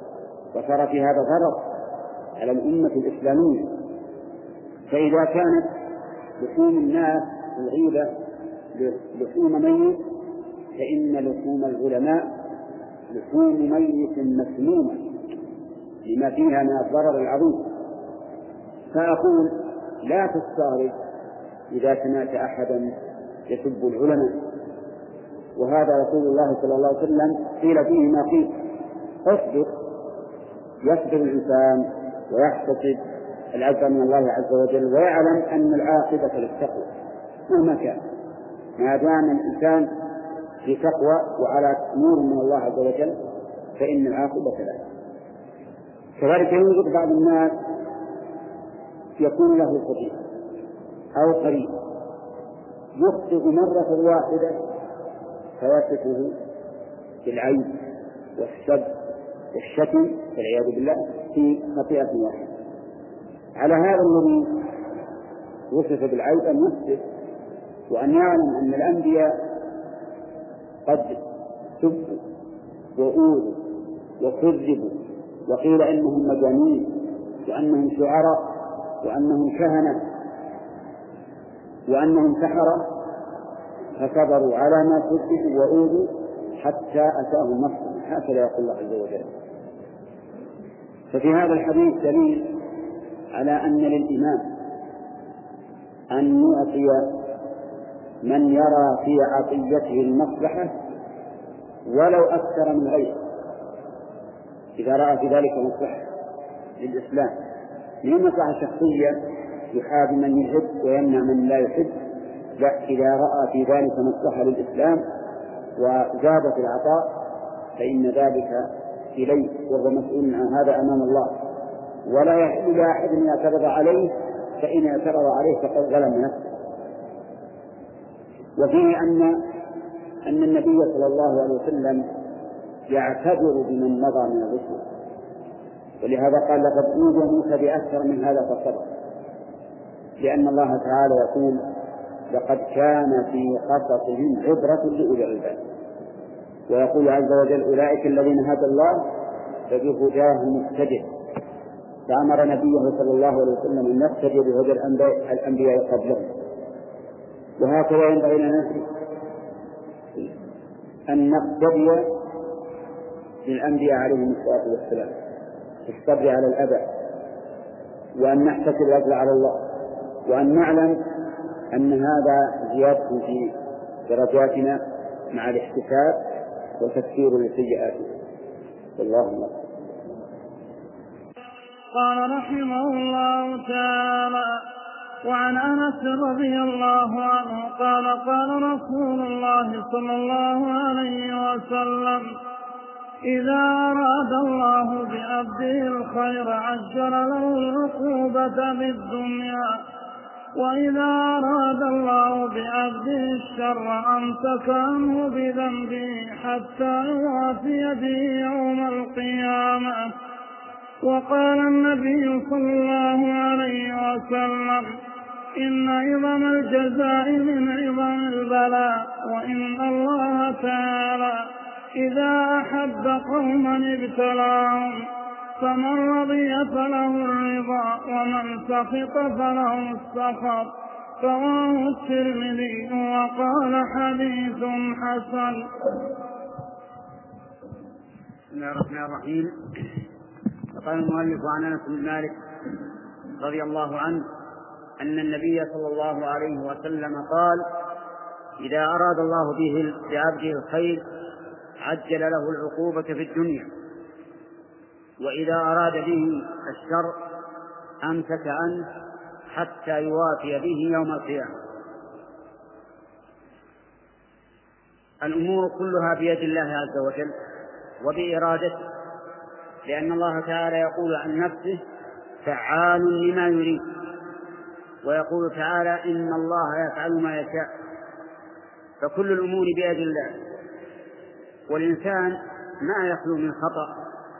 Speaker 2: وصار في هذا ضرر على الأمة الإسلامية. فإذا كانت لحوم الناس الغيبة لحوم ميت، فإن لحوم العلماء لحوم ميت مسمومة لما فيها من الضرر العظيم. فأقول لا تستغرب إذا سمعت أحدا يسب العلماء، وهذا رسول الله صلى الله عليه وسلم قيل فيه ما قيل. اصبر، يصبر الإنسان ويحتسب العفو من الله عز وجل، ويعلم أن العاقبة للتقوى مهما كان، ما دام الإنسان في تقوى وعلى نور من الله عز وجل فإن العاقبة له. كذلك يوجد بعض الناس يكون له خطيئة أو قريب يخطئ مرة واحدة فيصفه بالعيب والسب والشتم والعياذ بالله في خطيئة واحدة. على هذا الذي وصف بالعيب أن يصف وأن يعلم أن الأنبياء قد سبوا وأوذوا وكذبوا وقيل إنهم مجانين وأنهم شعراء وأنهم كهنة وأنهم سحرة، فصبروا على ما كذبوا وأوذوا حتى أتاهم نصرهم، هكذا يقول الله عز وجل. ففي هذا الحديث دليل على أن للإمام أن يعطي من يرى في عطيته المصلحة ولو أكثر من غيره، إذا رأى في ذلك مصلحة للإسلام، من مصلحة شخصية يحاب من يحب ويمنع من لا يحب، لا، إذا رأى في ذلك مصلحة للإسلام وزاد في العطاء فإن ذلك إليه وهو مسؤول عن هذا أمام الله، ولا يحل لأحد أن يعترض عليه، فإن اعترض عليه فقد ظلم نفسه. وفيه أن أن النبي صلى الله عليه وسلم يعتذر بمن مضى من الرسل، ولهذا قال لقد أوذي موسى بأكثر من هذا فصبر، لأن الله تعالى يقول لقد كان في قصصهم عبرة لأولي الألباب، ويقول عز وجل أولئك الذين هدى الله فبهداه مقتدر، فأمر نبيه صلى الله عليه وسلم أن يقتدي بهدى الأنبياء قبله. وهكذا ينبغي لنا أن نقتدي بالأنبياء عليهم الصلاة والسلام في الصبر على الأذى، وأن نحتسب الأجر على الله، وأن نعلم أن هذا زيادة في درجاتنا مع الاحتساب وتكفير لسيئاتنا. والله أعلم.
Speaker 4: قال رحمه الله تعالى: وعن أنس رضي الله عنه قال قال رسول الله صلى الله عليه وسلم: إذا أراد الله بعبده الخير عجل له العقوبة بالدنيا، وإذا أراد الله بعبده الشر أمسك عنه بذنبه حتى يوافي به يوم القيامة. وقال النبي صلى الله عليه وسلم: إن عظم الجزاء من عظم البلاء، وإن الله تعالى إذا أحب قوما ابتلاهم، فمن رضي فله الرضا ومن سخط فله السخط. رواه الترمذي وقال حديث حسن.
Speaker 2: بسم الله الرحمن الرحيم. قال المؤلف عن أنس بن مالك رضي الله عنه أن النبي صلى الله عليه وسلم قال: إذا أراد الله به بعبده الخير عجل له العقوبة في الدنيا، وإذا أراد به الشر أمسك عنه حتى يوافي به يوم القيامة. الأمور كلها بيد الله عز وجل وبإرادته، لأن الله تعالى يقول عن نفسه: فعال لما يريد، ويقول تعالى: إن الله يفعل ما يشاء. فكل الأمور بيد الله، والإنسان ما يخلو من خطأ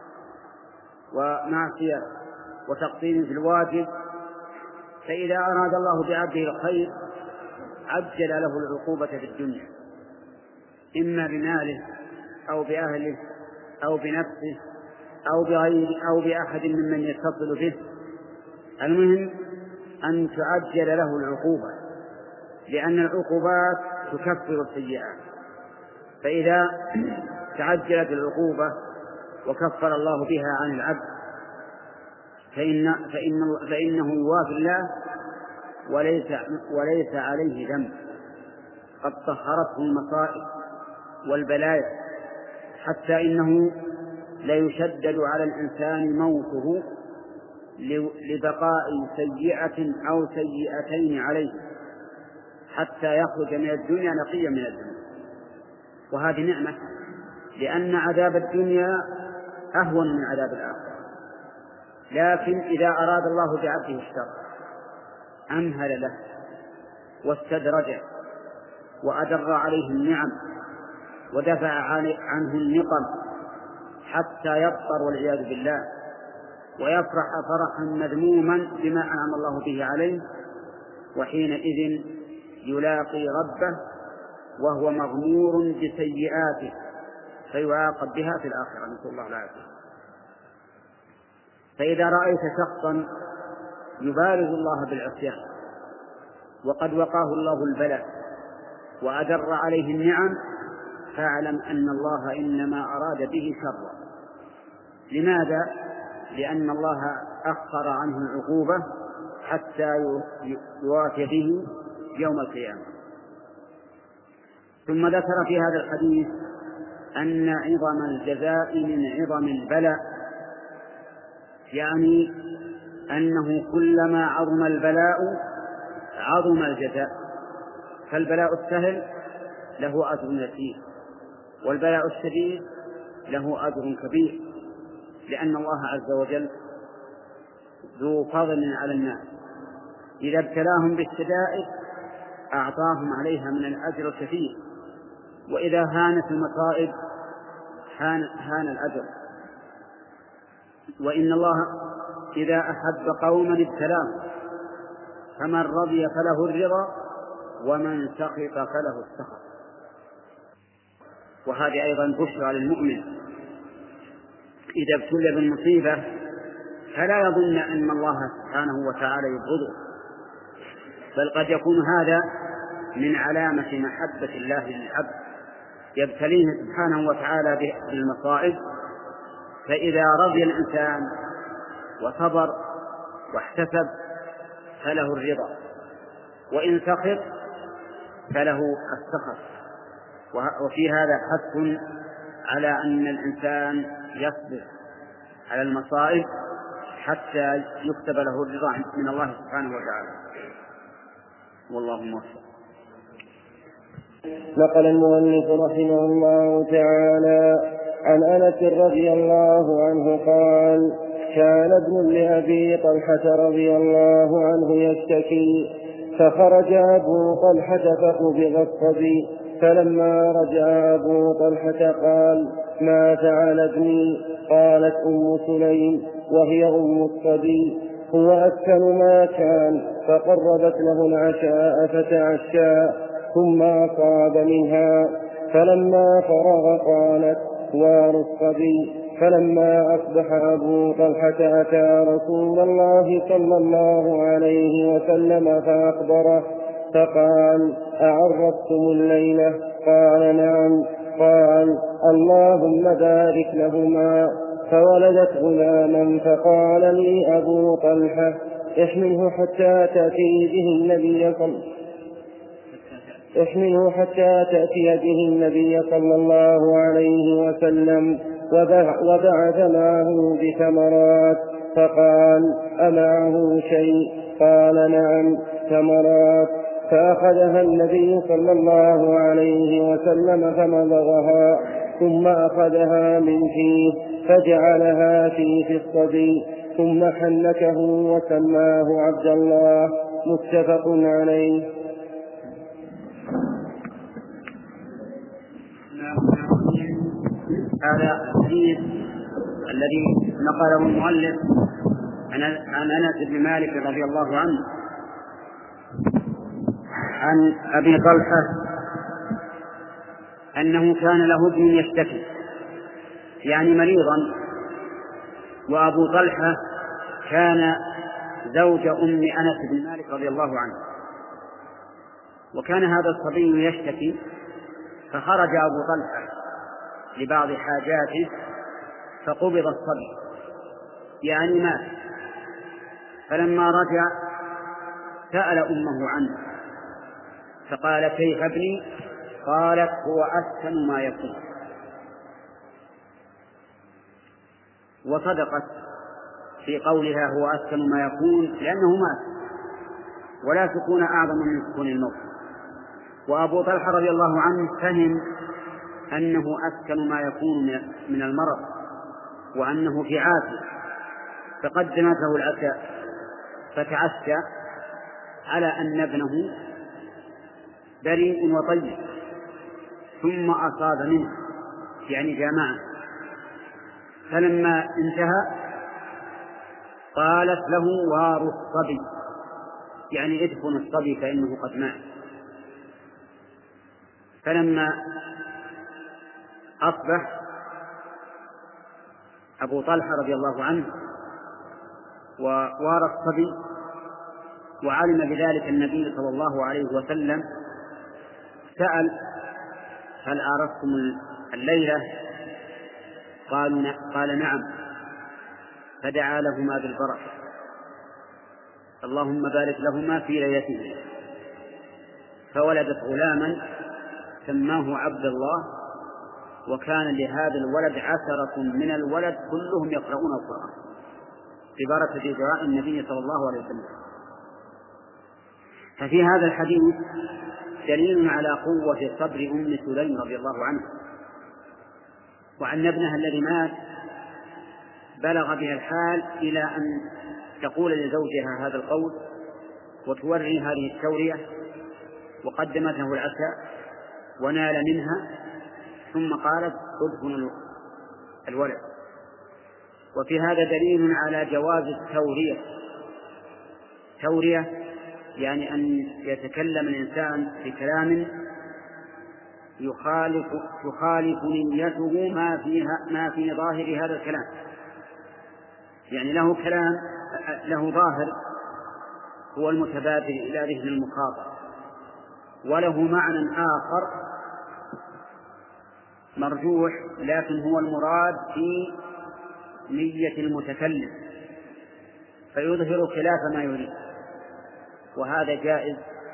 Speaker 2: ومعصية وتقصير في الواجب، فإذا أراد الله بعبده الخير عجل له العقوبة في الدنيا، إما بماله أو بأهله أو بنفسه أو بغير أو بأحد ممن يتصل به. المهم أن تعجل له العقوبة، لأن العقوبات تكفر السيئات، فإذا تعجلت العقوبة وكفر الله بها عن العبد فإن فإن فإنه يوافي الله وليس وليس عليه ذنب، قد طهرته المصائب والبلايا، حتى إنه ليشدد على الإنسان موته لبقاء سيئة أو سيئتين عليه حتى يخرج من الدنيا نقيا من الذنوب، وهذه نعمة، لأن عذاب الدنيا أهون من عذاب الآخرة. لكن إذا أراد الله بعبده الشر أمهل له واستدرجه وأدر عليه النعم ودفع عنه النقم حتى يضطر والعياذ بالله ويفرح فرحا مذموما بما أنعم الله به عليه، وحينئذ يلاقي ربه وهو مغمور بسيئاته فيعاقب بها في الآخرة، نسأل الله العافية. فإذا رأيت شخصا يبالغ الله بالعصيان وقد وقاه الله البلاء وأدر عليه النعم فاعلم أن الله إنما أراد به شرا. لماذا؟ لأن الله أخر عنه العقوبة حتى يوافي به يوم القيامة. ثم ذكر في هذا الحديث أن عظم الجزاء من عظم البلاء، يعني أنه كلما عظم البلاء عظم الجزاء، فالبلاء السهل له أجر يسير والبلاء الشديد له أجر كبير، لأن الله عز وجل ذو فضل على الناس، إذا ابتلاهم بالشدائد أعطاهم عليها من الأجر الكثير، وإذا هانت المصائب هان, هان الأجر. وإن الله إذا أحب قوما ابتلاهم، فمن رضي فله الرضا ومن سخط فله السخط. وهذه أيضا بشرى للمؤمن إذا ابتلي بالمصيبة فلا يظن أن الله سبحانه وتعالى يبغضه، بل قد يكون هذا من علامة محبة الله للعبد، يبتليه سبحانه وتعالى بالمصائب، فإذا رضي الإنسان وصبر واحتسب فله الرضا، وإن سخط فله السخط. وفي هذا حث على أن الإنسان يصبر على المصائب حتى يكتب له الرضا من الله سبحانه وتعالى، والله موفق.
Speaker 3: نقل المؤلف رحمه الله تعالى عن أنس رضي الله عنه قال: كان ابن لأبي طلحة رضي الله عنه يشتكي، فخرج أبو طلحة فقبض الصبي، فلما رجع أبو طلحة قال: ما فعل ابني؟ قالت أم سليم وهي أم الصبي: هو أسكن ما كان، فقربت له العشاء فتعشى ثم أصاب منها، فلما فرغ قالت: وار الصبي. فلما أصبح أبو طلحة أتى رسول الله صلى الله عليه وسلم فأخبره، فقال: أعرفتم الليلة؟ قال: نعم. قال: اللهم بارك لهما. فولدت غلاما، فقال لي أبو طلحة: احمله حتى تأتي به النبي صلى احمله حتى تأتي به النبي صلى الله عليه وسلم، وبعث معه بثمرات. فقال: أمعه شيء؟ قال: نعم، ثمرات. فأخذها النبي صلى الله عليه وسلم فمضغها، ثم أخذها من فيه فجعلها في في الصبي، ثم حنكه وسماه عبد الله. متفق عليه.
Speaker 2: هذا الحديث الذي نقله المؤلف عن أنس بن مالك رضي الله عنه عن أبي طلحة أنه كان له ابن يشتكي، يعني مريضا، وأبو طلحة كان زوج أم أنس بن مالك رضي الله عنه، وكان هذا الصبي يشتكي، فخرج أبو طلحة لبعض حاجاته فقبض الصبي يعني مات. فلما رجع سأل أمه عنه فقال: كيف ابني؟ قالت: هو أسكن ما يكون. وصدقت في قولها هو أسكن ما يكون، لأنه مات، ولا سكون أعظم من سكون الموت. وأبو طلحة رضي الله عنه فهم أنه أسكن ما يكون من المرض وأنه في عافية، فقدمته العشاء فتعشى على أن ابنه بريء وطيب، ثم أصاب منه يعني جامعه. فلما انتهى قالت له: وار الصبي، يعني ادفن الصبي فإنه قد مات. فلما أصبح أبو طلحة رضي الله عنه ووار الصبي وعلم بذلك النبي صلى الله عليه وسلم سأل: هل أعرفتم الليلة؟ قالوا: قال: نعم. فدعا لهما بالبركة، اللهم بارك لهما في ليلتهما. فولدت غلاما سماه عبد الله، وكان لهذا الولد عشرة من الولد كلهم يقرؤون القرآن ببركة دعاء النبي صلى الله عليه وسلم. ففي هذا الحديث دليل على قوة صبر أم سليم رضي الله عنها، وأن ابنها الذي مات بلغ بها الحال إلى أن تقول لزوجها هذا القول وتوري هذه التورية، وقدمت له العشاء ونال منها، ثم قالت: ادفن الولد. وفي هذا دليل على جواز التورية. تورية يعني أن يتكلم الإنسان بكلام يخالف يخالف نيته ما فيها ما في ظاهر هذا الكلام، يعني له كلام له ظاهر هو المتبادل إلى ذهن المخاطب، وله معنى آخر مرجوح لكن هو المراد في نية المتكلم، فيظهر خلاف ما يريد، وهذا جائز،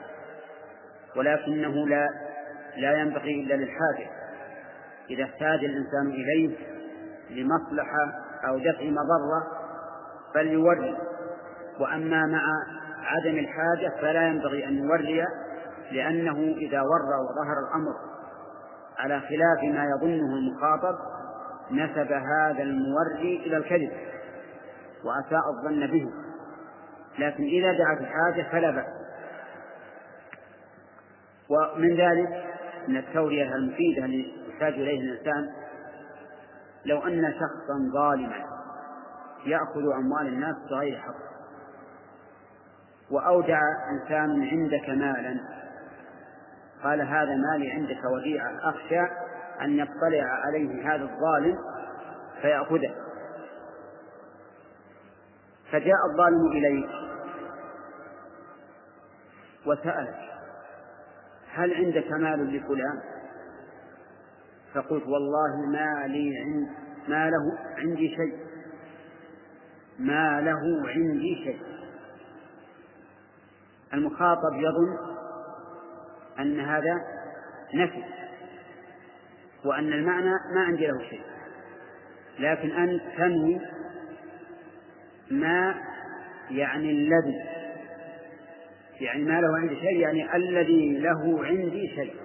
Speaker 2: ولكنه لا لا ينبغي إلا للحاجة، إذا احتاج الإنسان إليه لمصلحة أو دفع مضرة فليوري، وأما مع عدم الحاجة فلا ينبغي أن يوري، لأنه إذا ورى وظهر الأمر على خلاف ما يظنه المخاطب نسب هذا الموري إلى الكذب وأساء الظن به. لكن إذا دعت الحاجة فلا بأس. ومن ذلك من التورية المفيدة التي يحتاج إليه الإنسان: لو أن شخصا ظالما يأخذ أموال الناس بغير حق، وأودع إنسان عندك مالا، قال: هذا مالي عندك وديعة، أخشى أن يطلع عليه هذا الظالم فيأخذه. فجاء الظالم إليك وسألك: هل عندك مال لفلان؟ فقلت: والله ما لي عند ما له عندي شيء، ما له عندي شيء. المخاطب يظن أن هذا نفي، وأن المعنى ما عندي له شيء، لكن أنت تنوي ما يعني الذي، يعني ما له عندي شيء يعني الذي له عندي شيء،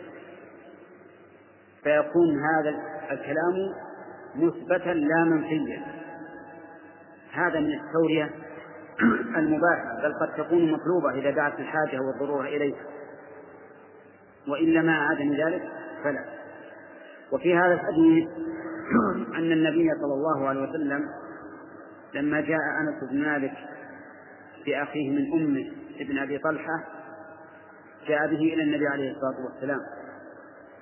Speaker 2: فيكون هذا الكلام مثبتا لا منفيا. هذا من التورية المباحة، بل قد تكون مطلوبة إذا دعت الحاجة والضرورة إليها، وإلا ما عدم ذلك فلا. وفي هذا الحديث أن النبي صلى الله عليه وسلم لما جاء أنس بن مالك بأخيه من أمه ابن أبي طلحة جاء به إلى النبي عليه الصلاة والسلام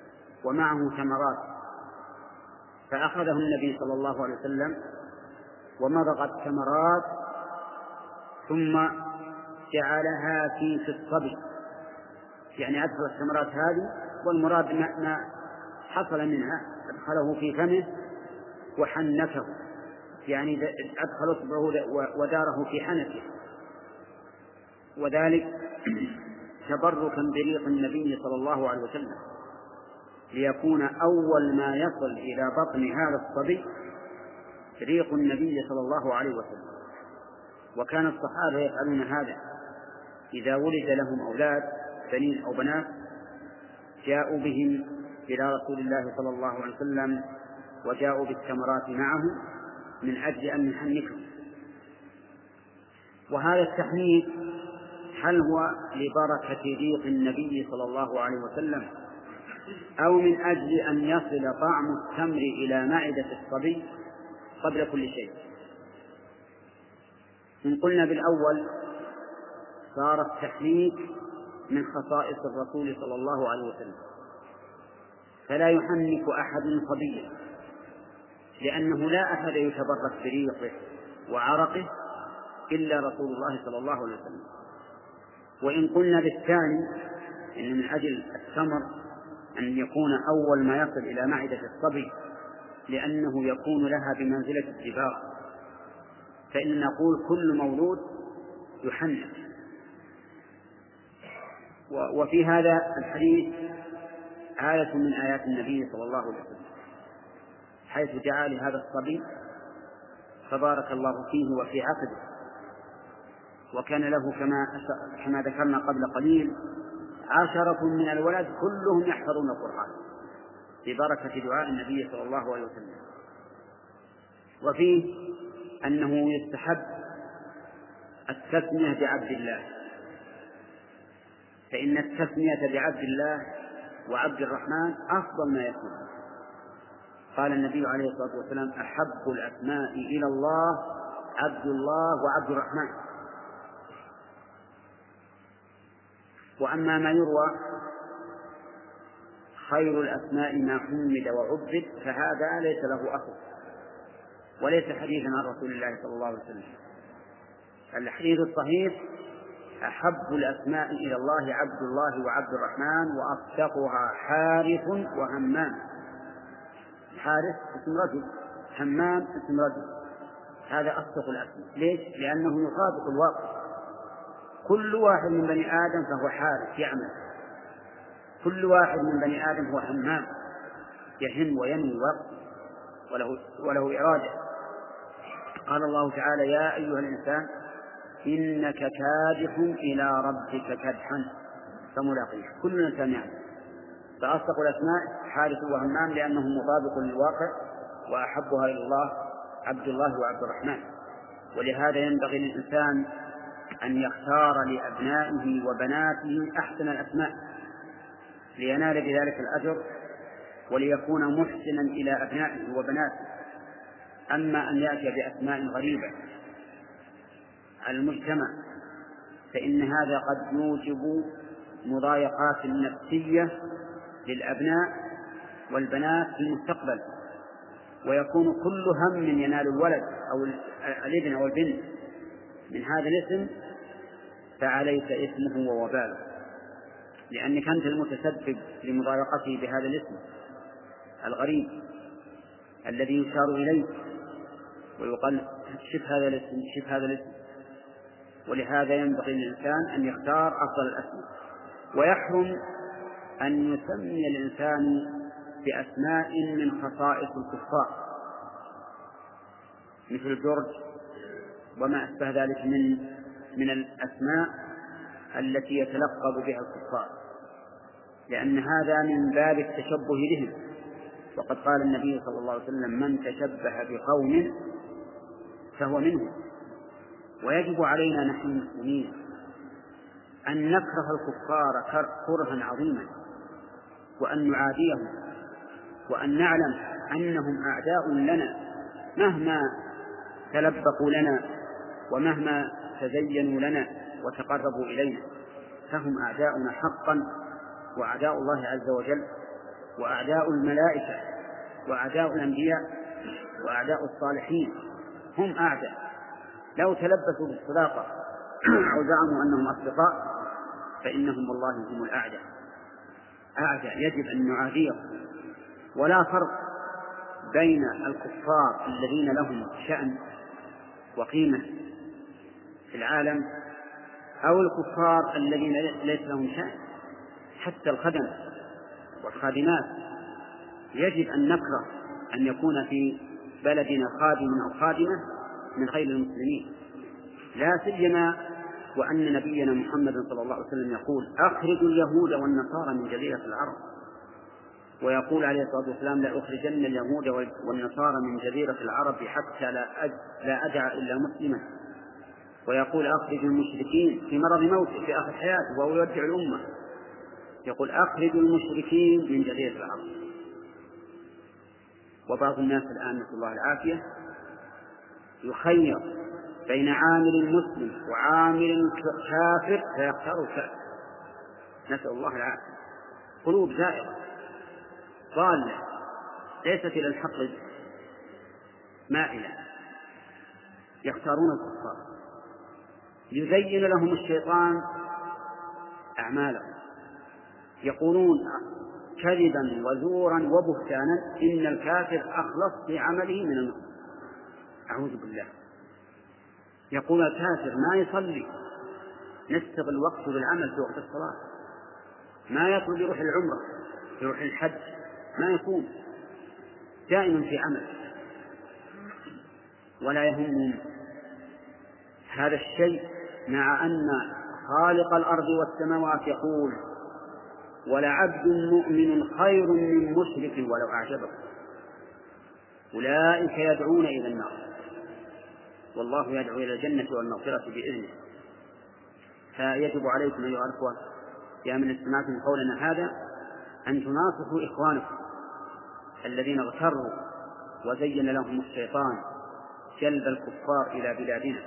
Speaker 2: ومعه ثمرات، فأخذه النبي صلى الله عليه وسلم ومضغ الثمرات ثم جعلها في في الصبي، يعني أدخل الثمرات هذه والمراد ما حصل منها أدخله في فمه وحنكه، يعني أدخل إصبعه وداره في حنكه، وذلك تبركا بريق النبي صلى الله عليه وسلم، ليكون أول ما يصل إلى بطن هذا الصبي ريق النبي صلى الله عليه وسلم. وكان الصحابة يفعلون هذا إذا ولد لهم أولاد بنين أو بنات جاءوا بهم إلى رسول الله صلى الله عليه وسلم وجاءوا بالثمرات معه من أجل أن يحنكهم. وهذا التحنيك هل هو لبركة ريق النبي صلى الله عليه وسلم أو من أجل أن يصل طعم التمر إلى معدة الصبي قبل كل شيء؟ إن قلنا بالأول صار التحنيك من خصائص الرسول صلى الله عليه وسلم، فلا يحنك أحد صبيا، لأنه لا أحد يتبرك بريقه وعرقه إلا رسول الله صلى الله عليه وسلم. وإن قلنا بالثاني إن من أجل الثمر أن يكون أول ما يصل إلى معدة الصبي لأنه يكون لها بمنزلة الدباغ، فإن نقول كل مولود يحنك. وفي هذا الحديث آية من آيات النبي صلى الله عليه وسلم، حيث دعا لهذا الصبي فبارك الله فيه وفي عقده، وكان له كما كما ذكرنا قبل قليل عشرة من الولد كلهم يحفظون القرآن ببركة دعاء النبي صلى الله عليه وسلم. وفيه أنه يستحب التسمية بعبد الله، فإن التسمية بعبد الله وعبد الرحمن أفضل ما يكون. قال النبي عليه الصلاة والسلام أحب الأسماء إلى الله عبد الله وعبد الرحمن. وأما ما يروى خير الأسماء ما حمد وعبد فهذا ليس له أصل وليس حديثا عن رسول الله صلى الله عليه وسلم. الحديث الصحيح أحب الأسماء إلى الله عبد الله وعبد الرحمن وأصدقها حارث وهمام. حارث اسم رجل، همام اسم رجل، هذا أصدق الأسماء. ليش؟ لأنه يطابق الواقع. كل واحد من بني آدم فهو حارث يعمل، كل واحد من بني آدم هو همام يهم وينوي الوقت وله, وله إرادة. قال الله تعالى يا أيها الإنسان إنك كادح إلى ربك كدحا فملاقيه. كل إنسان يعمل، فأصدق الأسماء حارث وهمام لأنه مطابق للواقع، وأحبها إلى الله عبد الله وعبد الرحمن. ولهذا ينبغي للإنسان أن يختار لأبنائه وبناته أحسن الأسماء لينال بذلك الأجر وليكون محسنا إلى أبنائه وبناته. أما أن يأتي بأسماء غريبة على المجتمع فإن هذا قد يوجب مضايقات نفسية للأبناء والبنات في المستقبل، ويكون كل هم ينال الولد أو الابن أو البنت من هذا الاسم فعليك اسمه ووباله، لأنك أنت المتسبب لمضايقته بهذا الاسم الغريب الذي يشار إليه ويقال شف هذا الاسم شف هذا الاسم. ولهذا ينبغي للإنسان أن يختار أفضل الأسماء. ويحرم أن يسمي الإنسان بأسماء من خصائص الكفار مثل جورج وما أشبه ذلك من من الأسماء التي يتلقب بها الكفار، لأن هذا من باب التشبه بهم. وقد قال النبي صلى الله عليه وسلم من تشبه بقوم فهو منهم. ويجب علينا نحن المسلمين أن نكره الكفار كرها عظيما وأن نعاديهم وأن نعلم أنهم أعداء لنا مهما تلبقوا لنا ومهما تزينوا لنا وتقربوا إلينا، فهم أعداؤنا حقا وأعداء الله عز وجل وأعداء الملائكة وأعداء الأنبياء وأعداء الصالحين. هم أعداء. لو تلبسوا بالصداقة أو زعموا أنهم أصدقاء فإنهم والله هم الأعداء. أعداء يجب أن نعاديهم. ولا فرق بين الكفار الذين لهم شأن وقيمة في العالم أو الكفار الذين ليس لهم شأن. حتى الخدم والخادمات يجب أن نكره أن يكون في بلدنا خادم أو خادمة من غير المسلمين، لا سيما وأن نبينا محمد صلى الله عليه وسلم يقول أخرجوا اليهود والنصارى من جزيرة العرب، ويقول عليه الصلاة والسلام لا أخرجن اليهود والنصارى من جزيرة العرب حتى لا أدع إلا مسلما، ويقول أخرج المشركين في مرض موته في آخر حياته وهو يودع الأمة، يقول أخرج المشركين من جزيرة العرب. وبعض الناس الآن نسأل الله العافية يخير بين عامل مسلم وعامل كافر فيختار الكافر، نسأل الله العافية. قلوب زائرة ضالة ليست إلى الحق مائلة، يختارون الكفار. يزين لهم الشيطان أعمالهم، يقولون كذبا وزورا وبهتانا إن الكافر أخلص في عمله من المسلم. أعوذ بالله. يقول الكافر ما يصلي نستغل وقته بالعمل في وقت الصلاة، ما يطلب يروح العمرة يروح الحج، ما يكون دائما في عمل ولا يهم هذا الشيء، مع أن خالق الأرض والسماوات يقول ولعبد مؤمن خير من مشرك ولو أعجبه. أولئك يدعون إلى النار والله يدعو إلى الجنة والمغفرة بإذنه. فيجب عليكم أيها الأخوة يا من استمعتم من قولنا هذا أن تناصحوا إخوانكم الذين اغتروا وزين لهم الشيطان جلب الكفار إلى بلادنا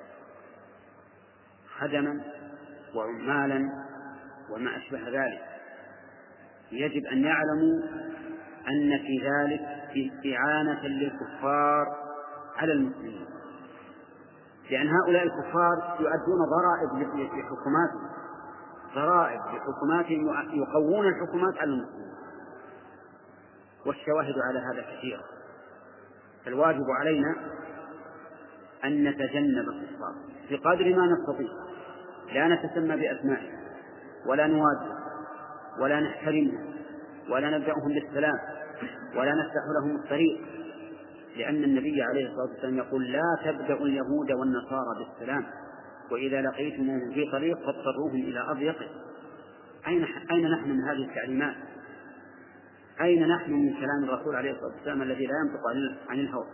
Speaker 2: خدما وعمالا وما أشبه ذلك. يجب أن يعلموا أن في ذلك استعانة للكفار على المسلمين، لأن هؤلاء الكفار يؤدون ضرائب لحكوماتهم، ضرائب لحكوماتهم يقوون الحكومات على المسلمين، والشواهد على هذا كثيرة. فالواجب علينا أن نتجنب الكفار بقدر ما نستطيع، لا نتسمى بأسمائهم ولا نواجه ولا نحترمهم ولا نبدأهم بالسلام ولا نفتح لهم الطريق، لأن النبي عليه الصلاة والسلام يقول لا تبدأوا اليهود والنصارى بالسلام وإذا لقيتموهم في طريق فاضطروهم إلى أضيقه. أين أين نحن من هذه التعليمات؟ أين نحن من كلام الرسول عليه الصلاة والسلام الذي لا ينطق عن الهوى؟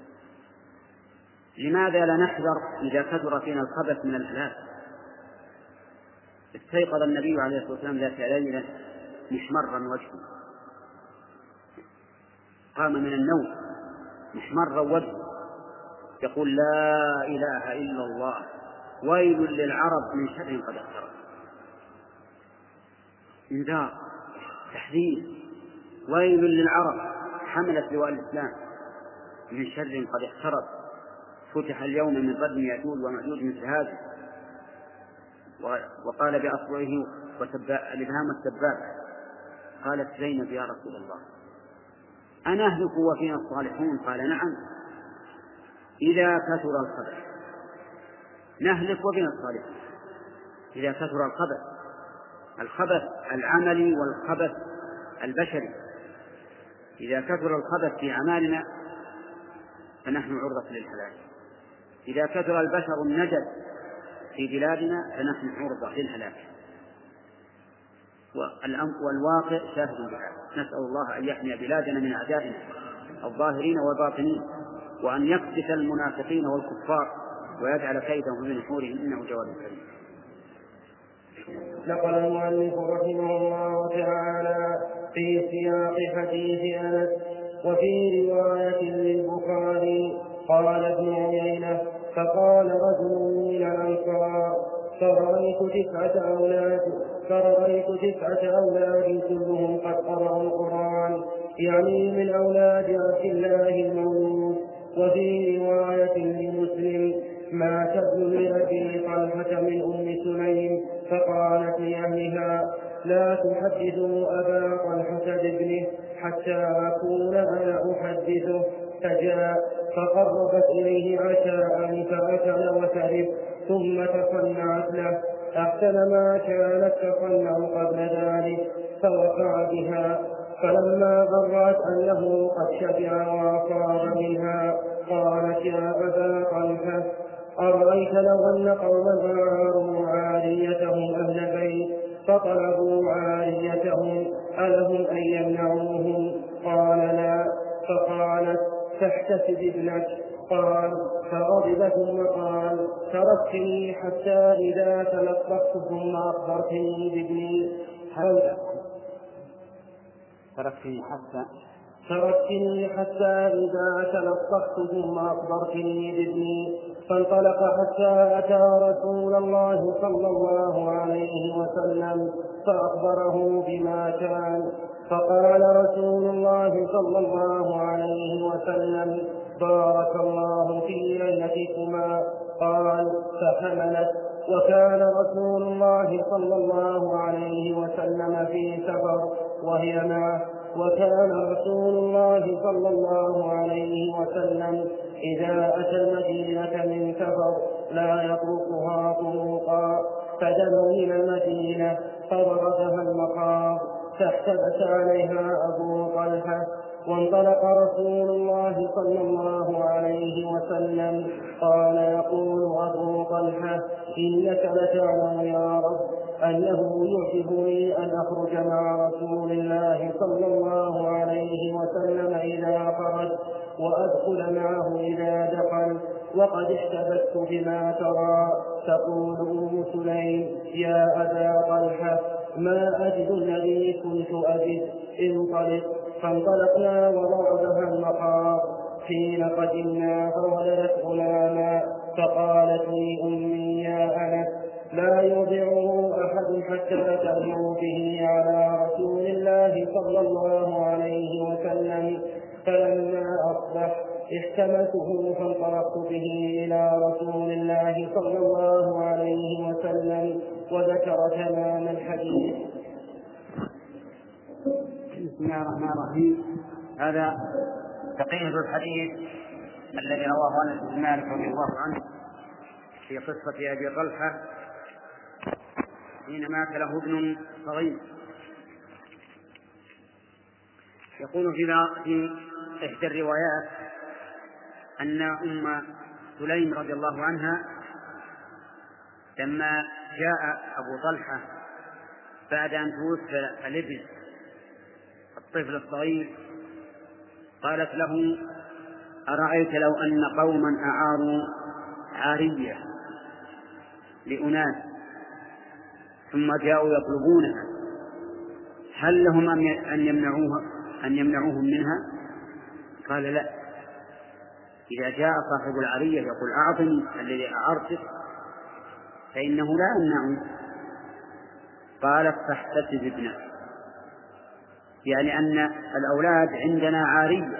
Speaker 2: لماذا لا نحذر إذا كثر فينا الخبث من الهلاك؟ استيقظ النبي عليه الصلاة والسلام ذات ليلة محمرا وجهه، قام من النوم محمرا وجهه يقول لا إله إلا الله ويل للعرب من شر قد اقترب. انذار تحذير، ويل للعرب حملت لواء الإسلام من شر قد اقترب، فتح اليوم من ردم يأجوج ومأجوج مثل هذا. وقال بأصبعه الإبهام السباب قالت زينب يا رسول الله أنهلك وفينا الصالحون؟ قال نعم إذا كثر الخبث نهلك وفينا الصالحون. إذا كثر الخبث، الخبث العملي والخبث البشري، إذا كثر الخبث في أعمالنا فنحن عرضة للهلاك. إذا كثر البشر النجد في بلادنا فنحن عرضة للهلاك، والواقع شاهد بهذا. نسأل الله أن يحمي بلادنا من أعدائنا الظاهرين والباطنين، وأن يقذف المنافقين والكفار ويجعل كيدهم في نحورهم إنه جواد كريم.
Speaker 3: نقل المؤلف رحمه الله تعالى في سياق حديث أنس وفي رواية للبخاري قال ابن عيينة فقال رجل من الأنصار فرأيت تسعة أولاد فرأيت تسعة أولاد كلهم قد قرأوا القرآن، يعني من أولاد عبد الله المولود، وفي رواية لمسلم: مات ابن لأبي طلحة من أم سليم، فقالت لأهلها: لا تحدثوا أبا طلحة بابنه حتى أكون أنا أحدثه. فجاء فقربت إليه عشاء فأكل وشرب، ثم تصنعت له أحسن ما كانت تصنع قبل ذلك، فوقع بها. فلما ضرت أنه قد شبع وأصاب منها قالت: يا أبا طلحة، أرأيت لو أن قوما أعاروا عاريتهم أهل بيت فطلبوا عاريتهم ألهم أن يمنعوهم؟ قال: لا. فقالت: فاحتسب ابنك. قال: فغضب ثم قال: تركتني حتى إذا تلطفت ثم أخبرتني بابني
Speaker 2: تركتني حتى
Speaker 3: تركتني حتى إذا تلطفت ثم أخبرتني بابني. فانطلق حتى أتى رسول الله صلى الله عليه وسلم فأخبره بما كان. فقال رسول الله صلى الله عليه وسلم: بارك الله في ليلتكما. قال: فحملت. وكان رسول الله صلى الله عليه وسلم في سفر وهي معه. وكان رسول الله صلى الله عليه وسلم إذا أتى المدينة من سفر لا يطرقها طرقا، فدنوا من المدينة فضربها المخاض فاحتبس عليها أبو طلحة. وانطلق رسول الله صلى الله عليه وسلم. قال يقول أبو طلحة: إنك لتعلم يا رب أنه يعجبني أن أخرج مع رسول الله صلى الله عليه وسلم إذا خرج وأدخل معه إذا دخل، وقد احتبست بما ترى. تقول أم سليم: يا أبا طلحة، ما أجد الذي كنت أجد، انطلق. فانطلقنا وضربها المخاض. حين قدمنا فولدت غلاما، فقالت لي أمي: يا أنس، لا يوضعه أحد حتى تأمر به على رسول الله صلى الله عليه وسلم. فلما أصبح احتملته فانطلقت به إلى رسول الله صلى الله عليه وسلم وذكر تمام الحديث.
Speaker 2: بسم الله الرحمن الرحيم. هذا تقييد الحديث الذي رواه أنس بن مالك رضي الله عنه في قصة أبي طلحة حين مات له ابن صغير. يقول في إحدى الروايات أن أم سليم رضي الله عنها لما جاء أبو طلحة بعد أن توفي الابن الطفل الصغير قالت له: أرأيت لو أن قوما أعاروا عارية لأناس ثم جاءوا يطلبونها هل لهم أن يمنعوها أن يمنعوهم منها؟ قال: لا. إذا جاء صاحب العارية يقول: أعطني الذي أعرتك، فإنه لا يمنعه. قالت: فاحتسب ابنك، يعني أن الأولاد عندنا عارية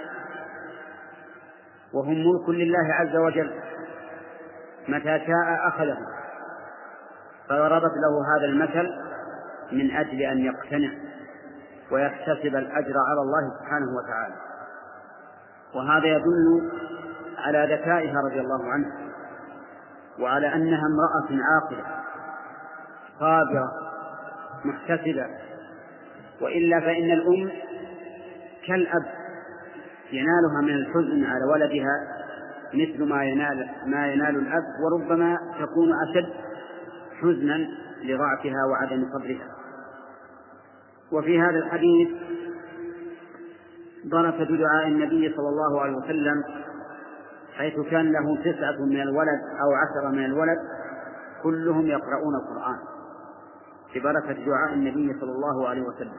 Speaker 2: وهم ملك لله عز وجل، متى شاء أخذهم. فضربت له هذا المثل من أجل أن يقتنع ويحتسب الأجر على الله سبحانه وتعالى. وهذا يدل على ذكائها رضي الله عنها، وعلى أنها امرأة عاقلة صابرة محتسبة. وإلا فإن الأم كالأب ينالها من الحزن على ولدها مثل ما ينال ما ينال الأب، وربما تكون أشد حزنا لضعفها وعدم صبرها. وفي هذا الحديث بركة دعاء النبي صلى الله عليه وسلم، حيث كان له تسعة من الولد أو عشرة من الولد كلهم يقرؤون القرآن، ببركة دعاء النبي صلى الله عليه وسلم.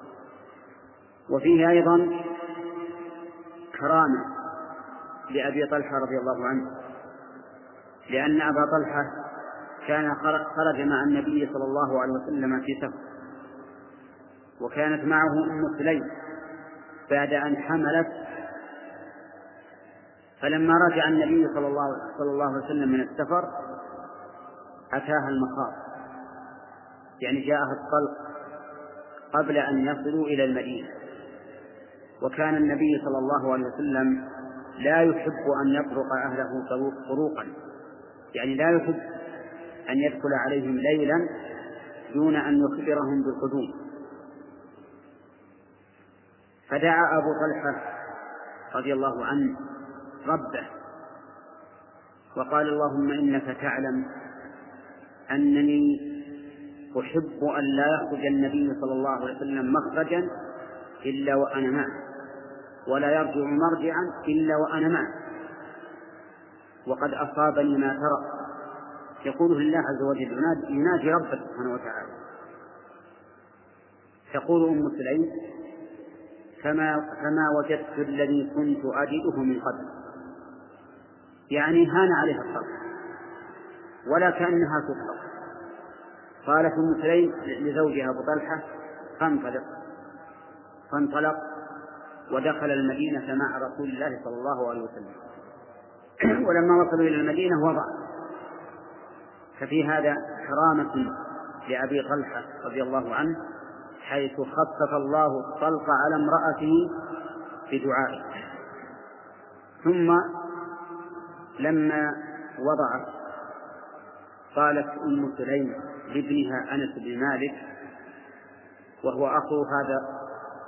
Speaker 2: وفيه أيضا كرامة لأبي طلحة رضي الله عنه، لأن أبا طلحة كان خرج مع النبي صلى الله عليه وسلم في سفر، وكانت معه أم سليم بعد أن حملت فلما رجع النبي صلى الله, صلى الله عليه وسلم من السفر أتاها المخاض، يعني جاءها الطلق قبل أن يصلوا إلى المدينة. وكان النبي صلى الله عليه وسلم لا يحب أن يطرق أهله طروقا، يعني لا يحب أن يدخل عليهم ليلا دون أن يخبرهم بالقدوم. فدعا أبو طلحة رضي الله عنه ربه وقال: اللهم إنك تعلم أنني أحب أن لا يخرج النبي صلى الله عليه وسلم مخرجا إلا وأنا معه، ولا يرجع مرجعا إلا وأنا معه، وقد أصابني ما ترى. يقوله الله عز وجل، يناجي ربه سبحانه وتعالى. تقول أم سليم: فما, فما وجدت الذي كنت أجده من قبل، يعني هان عليها الصبر ولا كأنها تطلق. قالت أم سليم لزوجها أبو طلحة: فانطلق. فانطلق ودخل المدينة مع رسول الله صلى الله عليه وسلم. ولما وصلوا إلى المدينة وضع. ففي هذا كرامة لأبي طلحة رضي الله عنه، حيث خفف الله الطلق على امرأته بدعائه. ثم لما وضعت قالت أم سليم لابنها أنس بن مالك، وهو أخو هذا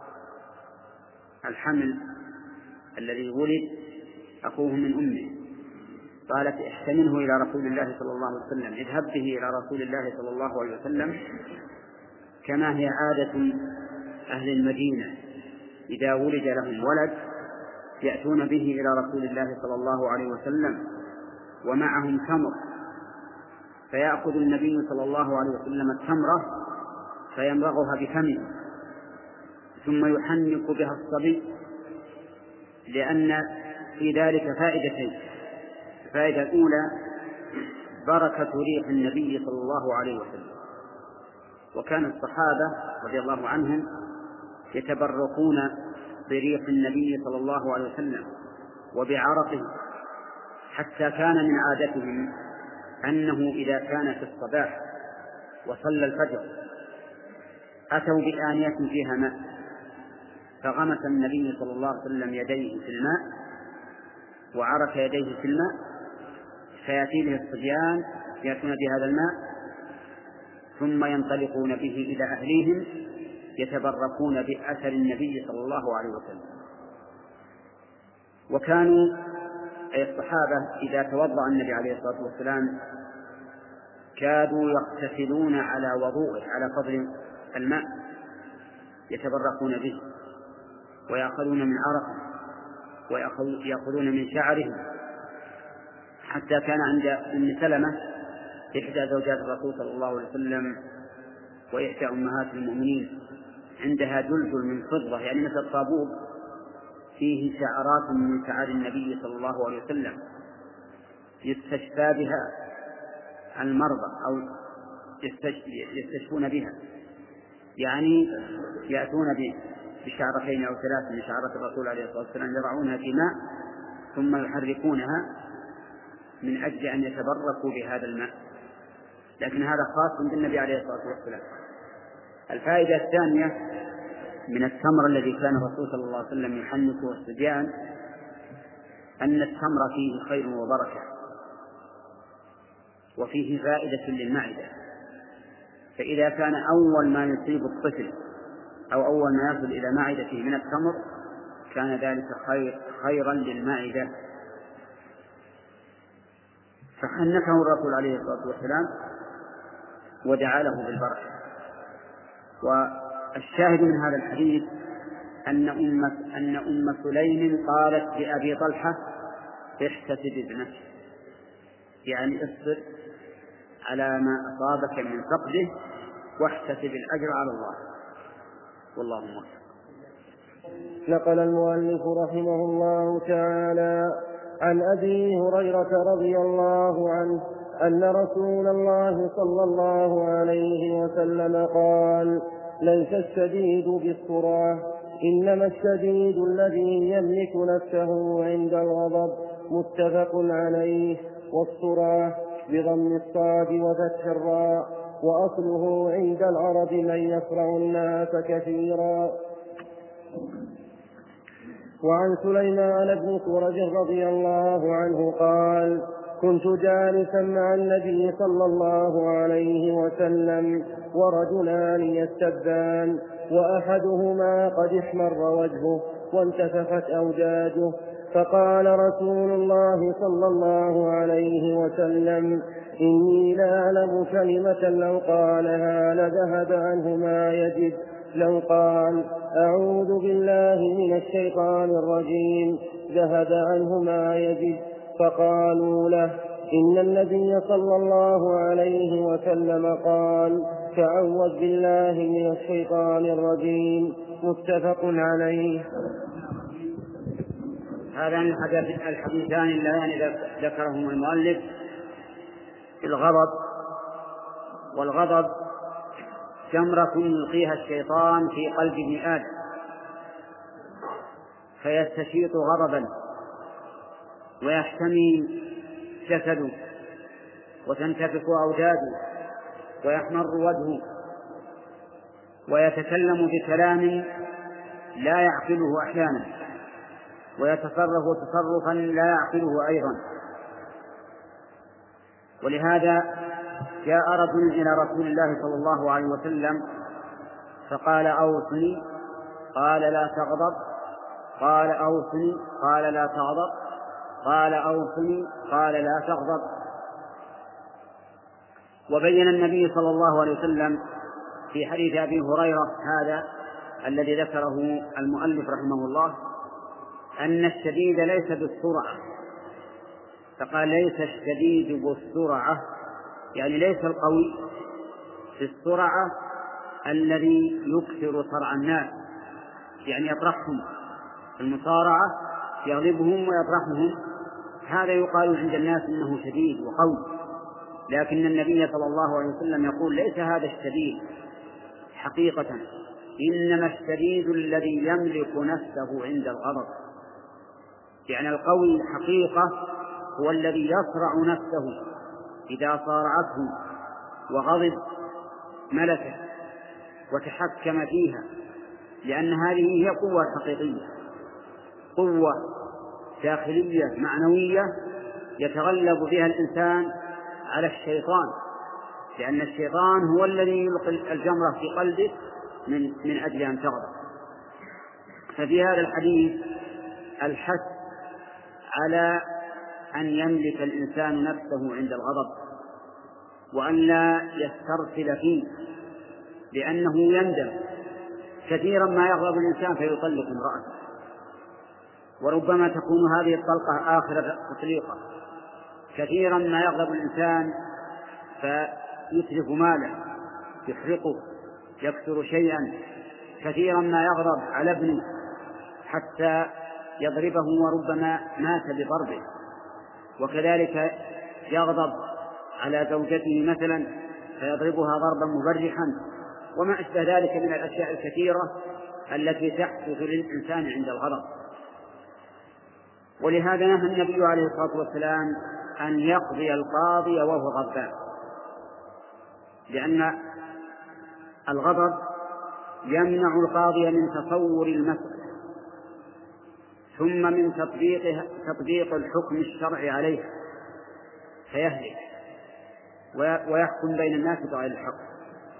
Speaker 2: الحمل الذي ولد، أخوه من أمه، قالت: احتمله إلى رسول الله صلى الله عليه وسلم، اذهب به إلى رسول الله صلى الله عليه وسلم، كما هي عادة أهل المدينة إذا ولد لهم ولد يأتون به إلى رسول الله صلى الله عليه وسلم ومعهم تمر، فيأخذ النبي صلى الله عليه وسلم التمرة فيمرغها بفمه ثم يحنك بها الصبي، لأن في ذلك فائدتين. الفائدة الأولى بركة ريح النبي صلى الله عليه وسلم، وكان الصحابة رضي الله عنهم يتبركون بريح النبي صلى الله عليه وسلم وبعرقه، حتى كان من عادتهم أنه إذا كان في الصباح وصلى الفجر أتوا بآنية فيها ماء، فغمس النبي صلى الله عليه وسلم يديه في الماء وعرف يديه في الماء، فيأتي به الصبيان يأتون بهذا الماء ثم ينطلقون به إلى أهليهم يتبركون بأثر النبي صلى الله عليه وسلم. وكانوا أي الصحابة إذا توضأ النبي عليه الصلاة والسلام كادوا يغتسلون على وضوءه، على فضل الماء، يتبركون به ويأخذون من عرقه ويأخذون من شعره، حتى كان عند أم سلمة إحدى زوجات الرسول صلى الله عليه وسلم وإحدى أمهات المؤمنين عندها جلجل من فضة، يعني مثل الطابوق فيه شعرات من شعر النبي صلى الله عليه وسلم يستشفى بها المرضى أو يستشفون بها، يعني يأتون بشعرتين أو ثلاث من شعرات الرسول عليه الصلاة والسلام يضعونها في ماء ثم يحركونها من أجل أن يتبركوا بهذا الماء، لكن هذا خاص بالنبي عليه الصلاة والسلام. الفائدة الثانية من التمر الذي كان الرسول صلى الله عليه وسلم يحنكه الصبيان أن التمر فيه خير وبركة وفيه فائدة للمعدة، فإذا كان أول ما يصيب الطفل أو أول ما يصل إلى معدته من التمر كان ذلك خير خيرا للمعدة، فحنكه الرسول عليه الصلاة والسلام ودعا له بالبركة. والشاهد من هذا الحديث أن أم أن أم سليم قالت لأبي طلحة: احتسب ابنك، يعني اصبر على ما أصابك من فقده واحتسب الأجر على الله، والله موفق.
Speaker 3: نقل المؤلف رحمه الله تعالى عن أبي هريرة رضي الله عنه أن رسول الله صلى الله عليه وسلم قال: ليس الشديد بالسرعة، إنما الشديد الذي يملك نفسه عند الغضب متفق عليه. والصراح بضم الصاد وفتح الراء، وأصله عند العرب من يصرع الناس كثيرا. وعن سليمان بن سرج رضي الله عنه قال: كنت جالسا مع النبي صلى الله عليه وسلم ورجلان يستبان، وأحدهما قد احمر وجهه وانتفخت أوداجه، فقال رسول الله صلى الله عليه وسلم: إني لأعلم كلمة لو قالها لذهب عنه ما يجد، لو قال: أعوذ بالله من الشيطان الرجيم، ذهب عنه ما يجد. فقالوا له: إن النبي صلى الله عليه وسلم قال: تعوذ بالله من الشيطان الرجيم. متفق عليه.
Speaker 2: هذان الحديثان اللذان ذكرهما المؤلف في الغضب. والغضب جمرة يلقيها الشيطان في قلب ابن آدم فيستشيط غضبا ويحتمي جسده وتنتفخ أوداده ويحمر وجهه ويتكلم بكلام لا يعقله أحيانا ويتصرف تصرفا لا يعقله أيضا. ولهذا جاء رجل إلى رسول الله صلى الله عليه وسلم فقال: أوصني. قال: لا تغضب. قال: أوصني. قال: لا تغضب. قال: أوصني. قال: لا تغضب. وبين النبي صلى الله عليه وسلم في حديث أبي هريرة هذا الذي ذكره المؤلف رحمه الله أن الشديد ليس بالسرعة، فقال: ليس الشديد بالسرعة، يعني ليس القوي في السرعة الذي يكثر صرع الناس، يعني يطرحهم في المصارعة يغلبهم ويطرحهم، هذا يقال عند الناس إنه شديد وقوي. لكن النبي صلى الله عليه وسلم يقول: ليس هذا الشديد حقيقة، إنما الشديد الذي يملك نفسه عند الغضب. يعني القوي حقيقة هو الذي يصرع نفسه إذا صارعته وغضب ملكه وتحكم فيها، لأن هذه هي قوة حقيقية، قوة داخلية معنوية يتغلب بها الإنسان على الشيطان، لأن الشيطان هو الذي يلقي الجمرة في قلبه من, من أجل أن تغضب. ففي هذا الحديث الحث على أن يملك الإنسان نفسه عند الغضب وأن لا يسترسل فيه، لأنه يندم كثيرا ما يغضب الإنسان فيطلق امرأته، وربما تكون هذه الطلقة آخر تطليقة. كثيرا ما يغضب الإنسان فيتلف ماله، يحرقه، يكسر شيئا. كثيرا ما يغضب على ابنه حتى يضربه وربما مات بضربه. وكذلك يغضب على زوجته مثلا فيضربها ضربا مبرحا، وما أشبه ذلك من الأشياء الكثيرة التي تحدث للإنسان عند الغضب. ولهذا نهى النبي عليه الصلاة والسلام أن يقضي القاضي وهو غضبان، لأن الغضب يمنع القاضي من تصور المسألة ثم من تطبيق تطبيق الحكم الشرعي عليه فيهلك ويحكم بين الناس بغير الحق.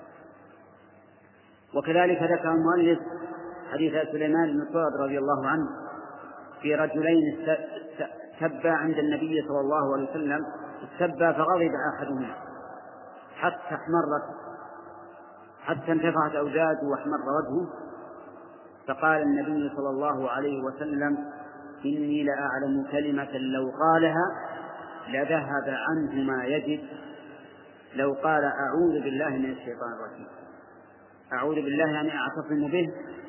Speaker 2: وكذلك ذكر المؤلف حديث سليمان بن سرد رضي الله عنه في رجلين سبا عند النبي صلى الله عليه وسلم، سبا فغضب أحدهما حتى احمرت حتى انتفعت أوداجه واحمر وجهه، فقال النبي صلى الله عليه وسلم: إني لأعلم كلمة لو قالها لذهب عنه ما يجد، لو قال أعوذ بالله من الشيطان الرجيم. أعوذ بالله يعني أعتصم به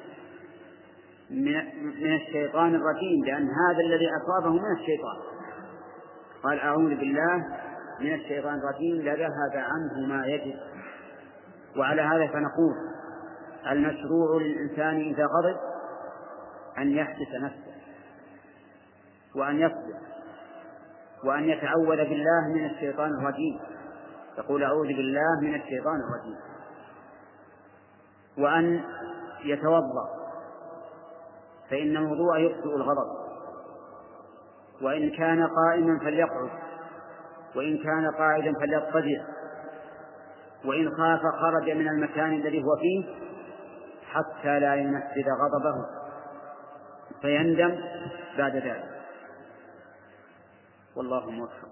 Speaker 2: من الشيطان الرجيم، لأن هذا الذي أصابه من الشيطان. قال أعوذ بالله من الشيطان الرجيم لذهب عنه ما يجد. وعلى هذا فنقول: المشروع للإنسان إذا غضب أن يحبس نفسه وأن يصبر وأن يتعوذ بالله من الشيطان الرجيم، يقول أعوذ بالله من الشيطان الرجيم، وأن يتوضأ فإن الوضوء يطفئ الغضب، وإن كان قائما فليقعد، وإن كان قاعدا فليضطجع، وإن خاف خرج من المكان الذي هو فيه حتى لا ينفذ غضبه فيندم بعد ذلك. والله موفق.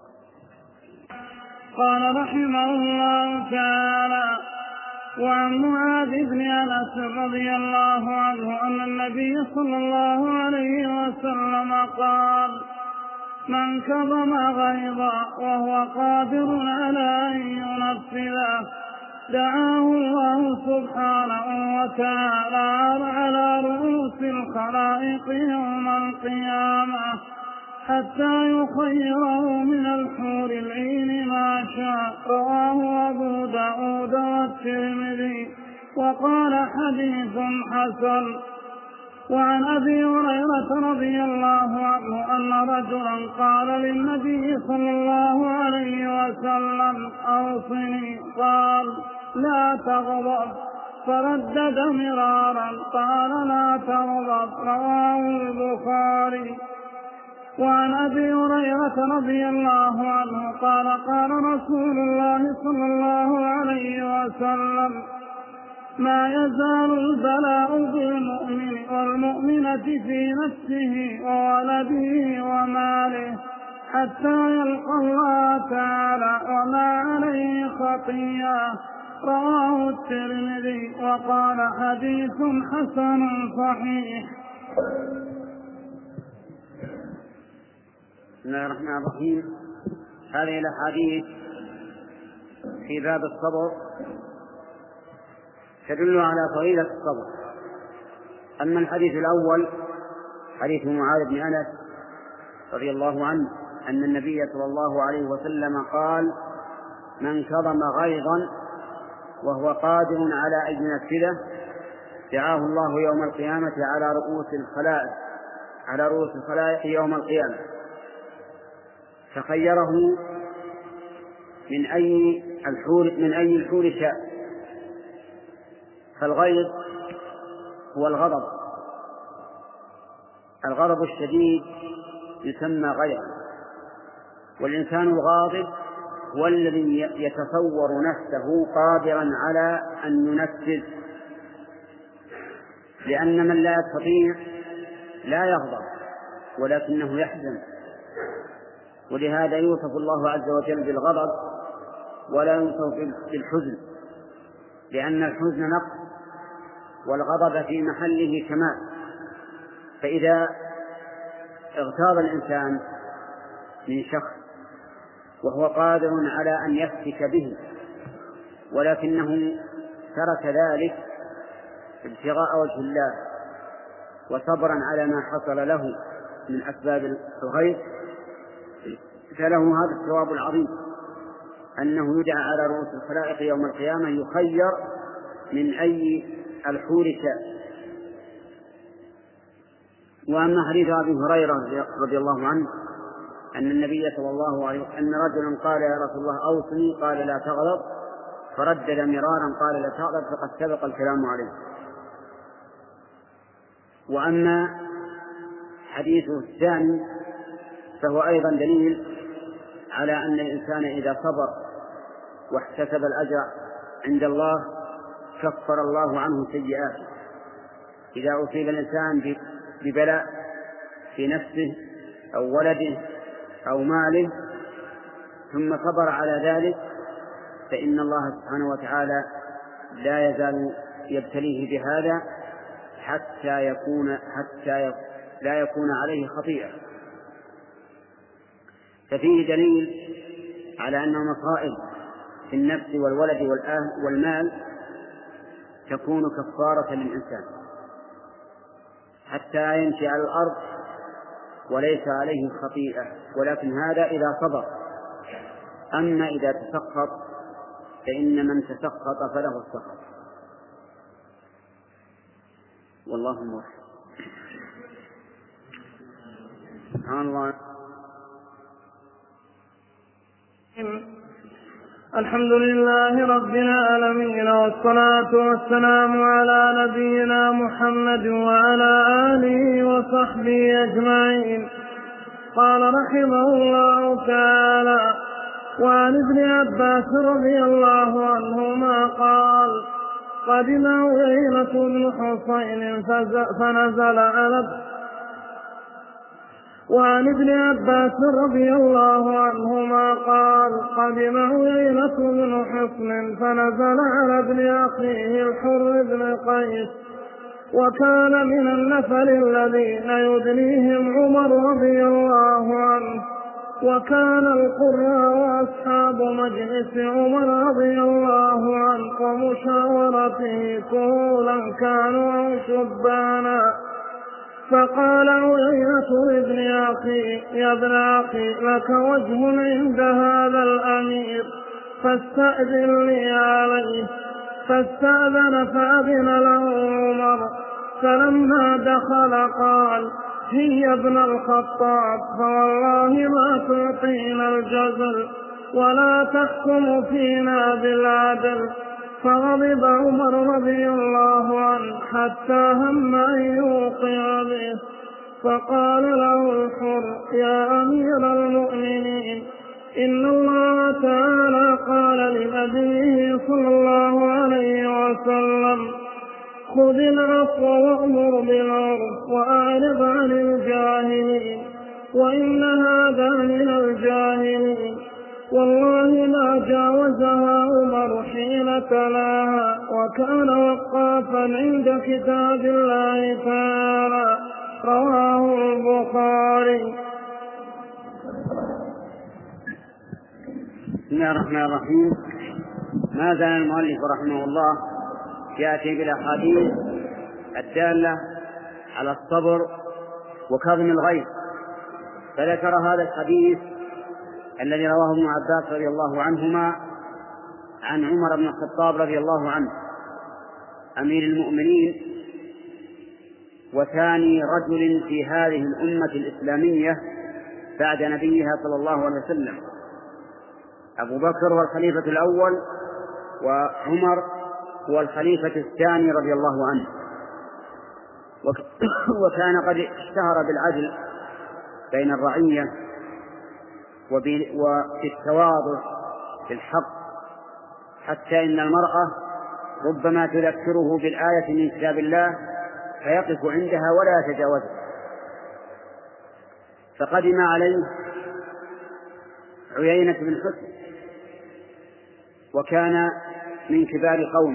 Speaker 4: قال رحمه الله تعالى: وعن معاذ بن أنس رضي الله عنه أن النبي صلى الله عليه وسلم قال: من كظم غيظا وهو قادر على أن ينفذه دعاه الله سبحانه وتعالى على رؤوس الخلائق يوم القيامة حتى يخيره من الحور العين ما شاء. رواه أبو داود والترمذي وقال حديث حسن. وعن أبي هريرة رضي الله عنه أن رجلا قال للنبي صلى الله عليه وسلم: أوصني. قال: لا تغضب. فردد مرارا قال: لا تغضب. رواه البخاري. وعن أبي هريرة رضي الله عنه قال: قال رسول الله صلى الله عليه وسلم: ما يزال البلاء بالمؤمن والمؤمنة في نفسه وولده وماله حتى يلقى الله تعالى وما عليه خطيئة. رواه الترمذي وقال حديث حسن صحيح.
Speaker 2: بسم الله الرحمن الرحيم. هذه الأحاديث في باب الصبر تدل على فضيلة الصبر. أما الحديث الأول حديث معاذ بن أنس رضي الله عنه أن النبي صلى الله عليه وسلم قال: من كظم غيظا وهو قادر على أن ينفذه دعاه الله يوم القيامة على رؤوس الخلائق على رؤوس الخلائق يوم القيامة فخيره من أي الحور من أي الحور شاء. فالغيظ هو الغضب، الغضب الشديد يسمى غيظا، والإنسان الغاضب هو الذي يتصور نفسه قادرا على أن ينفذ، لأن من لا يستطيع لا يغضب ولكنه يحزن، ولهذا يوصف الله عز وجل بالغضب ولا يوصف بالحزن، لأن الحزن نقص والغضب في محله كمال. فإذا اغتاظ الإنسان من شخص وهو قادر على أن يفتك به ولكنه ترك ذلك ابتغاء وجه الله وصبرا على ما حصل له من أسباب الغيظ، فله هذا الثواب العظيم أنه يدعى على رؤوس الخلائق يوم القيامة يخير من أي الحور شاء. وأما حديث أبي هريرة رضي الله عنه أن النبي صلى الله عليه وسلم أن رجلا قال: يا رسول الله أوصني. قال: لا تغضب. فردد مرارا قال: لا تغضب، فقد سبق الكلام عليه. وأما حديثه الثاني فهو أيضا دليل على أن الإنسان إذا صبر واحتسب الأجر عند الله كفر الله عنه سيئاته. إذا أصيب الإنسان ببلاء في نفسه أو ولده أو ماله ثم صبر على ذلك فإن الله سبحانه وتعالى لا يزال يبتليه بهذا حتى يكون حتى لا يكون عليه خطيئة. ففيه دليل على أن المصائب في النفس والولد والأهل والمال تكون كفارة للإنسان حتى يمشي على الأرض وليس عليه خطيئة، ولكن هذا إذا صبر. أما إذا تسخط فإن من تسخط فله السخط. والله موفق. سبحان الله.
Speaker 4: الحمد لله رب العالمين، والصلاة والسلام على نبينا محمد وعلى آله وصحبه أجمعين. قال رحمه الله تعالى: وعن ابن عباس رضي الله عنهما قال: قدم عيينة بن حصين فنزل على وعن ابن عباس رضي الله عنهما قال: قدم عيينة بن حصن فنزل على ابن أخيه الحر بن قيس، وكان من النفر الذين يدنيهم عمر رضي الله عنه، وكان القراء وأصحاب مجلس عمر رضي الله عنه ومشاورته كهولا كانوا أو شبانا. فقال عيينة لابن أخي: يا ابن أخي، لك وجه عند هذا الأمير فاستأذن لي عليه. فاستأذن فأذن له عمر، فلما دخل قال: هي ابن الخطاب، فوالله ما تعطينا الجزل ولا تحكم فينا بالعدل. فغضب عمر رضي الله عنه حتى هم أن يوقع به، فقال له الحر: يا أمير المؤمنين، إن الله تعالى قال لنبيه صلى الله عليه وسلم: خذ العفو وأمر بالعرف وأعرض عن الجاهلين، وإن هذا من الجاهلين. والله ما جاوزها عمر حين تلاها، وكان وقافا عند كتاب الله تعالى. رواه البخاري.
Speaker 2: بسم الله الرحمن الرحيم. ما زال المؤلف رحمه الله يأتي بالأحاديث الدالة على الصبر وكظم الغيظ، فذكر هذا الحديث الذي رواه ابن عباس رضي الله عنهما عن عمر بن الخطاب رضي الله عنه أمير المؤمنين وثاني رجل في هذه الأمة الإسلامية بعد نبيها صلى الله عليه وسلم. أبو بكر هو الخليفة الأول، وعمر هو الخليفة الثاني رضي الله عنه، وكان قد اشتهر بالعدل بين الرعية وفي التواضع في الحق، حتى إن المرأة ربما تذكره بالآية من كتاب الله فيقف عندها ولا يتجاوزها. فقدم عليه عيينة بن حصن، وكان من كبار قومه،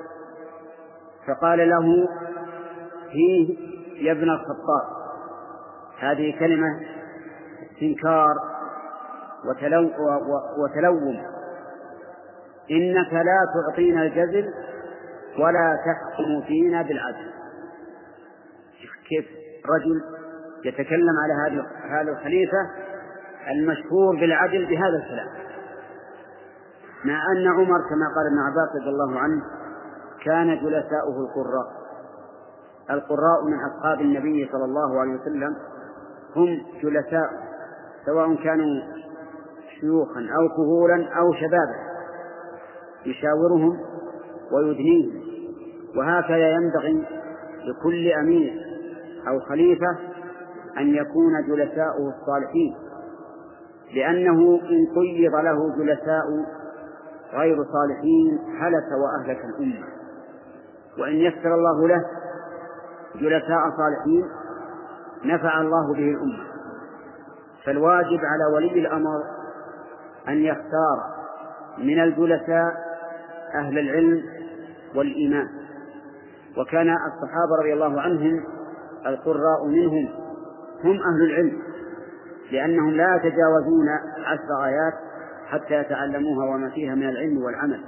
Speaker 2: فقال له: فيه يا ابن الخطاب. هذه كلمة استنكار وتلوم. إنك لا تعطينا الجزل ولا تحكم فينا بالعدل. كيف رجل يتكلم على هذا الخليفة المشهور بالعدل بهذا الكلام، مع أن عمر كما قال ابن عباس رضي الله عنه كان جلساؤه القراء. القراء من أصحاب النبي صلى الله عليه وسلم هم جلساء، سواء كانوا شيوخا أو كهولا أو شبابا، يشاورهم ويدنيهم. وهكذا ينبغي لكل أمير أو خليفة أن يكون جلساؤه الصالحين، لأنه إن قيض له جلساء غير صالحين هلك وأهلك الأمة. وإن يسر الله له جلساء صالحين نفع الله به الأمة. فالواجب على ولي الأمر أن يختار من الجلساء أهل العلم والإيمان. وكان الصحابة رضي الله عنهم القراء منهم هم أهل العلم، لأنهم لا يتجاوزون عشر آيات حتى يتعلموها وما فيها من العلم والعمل.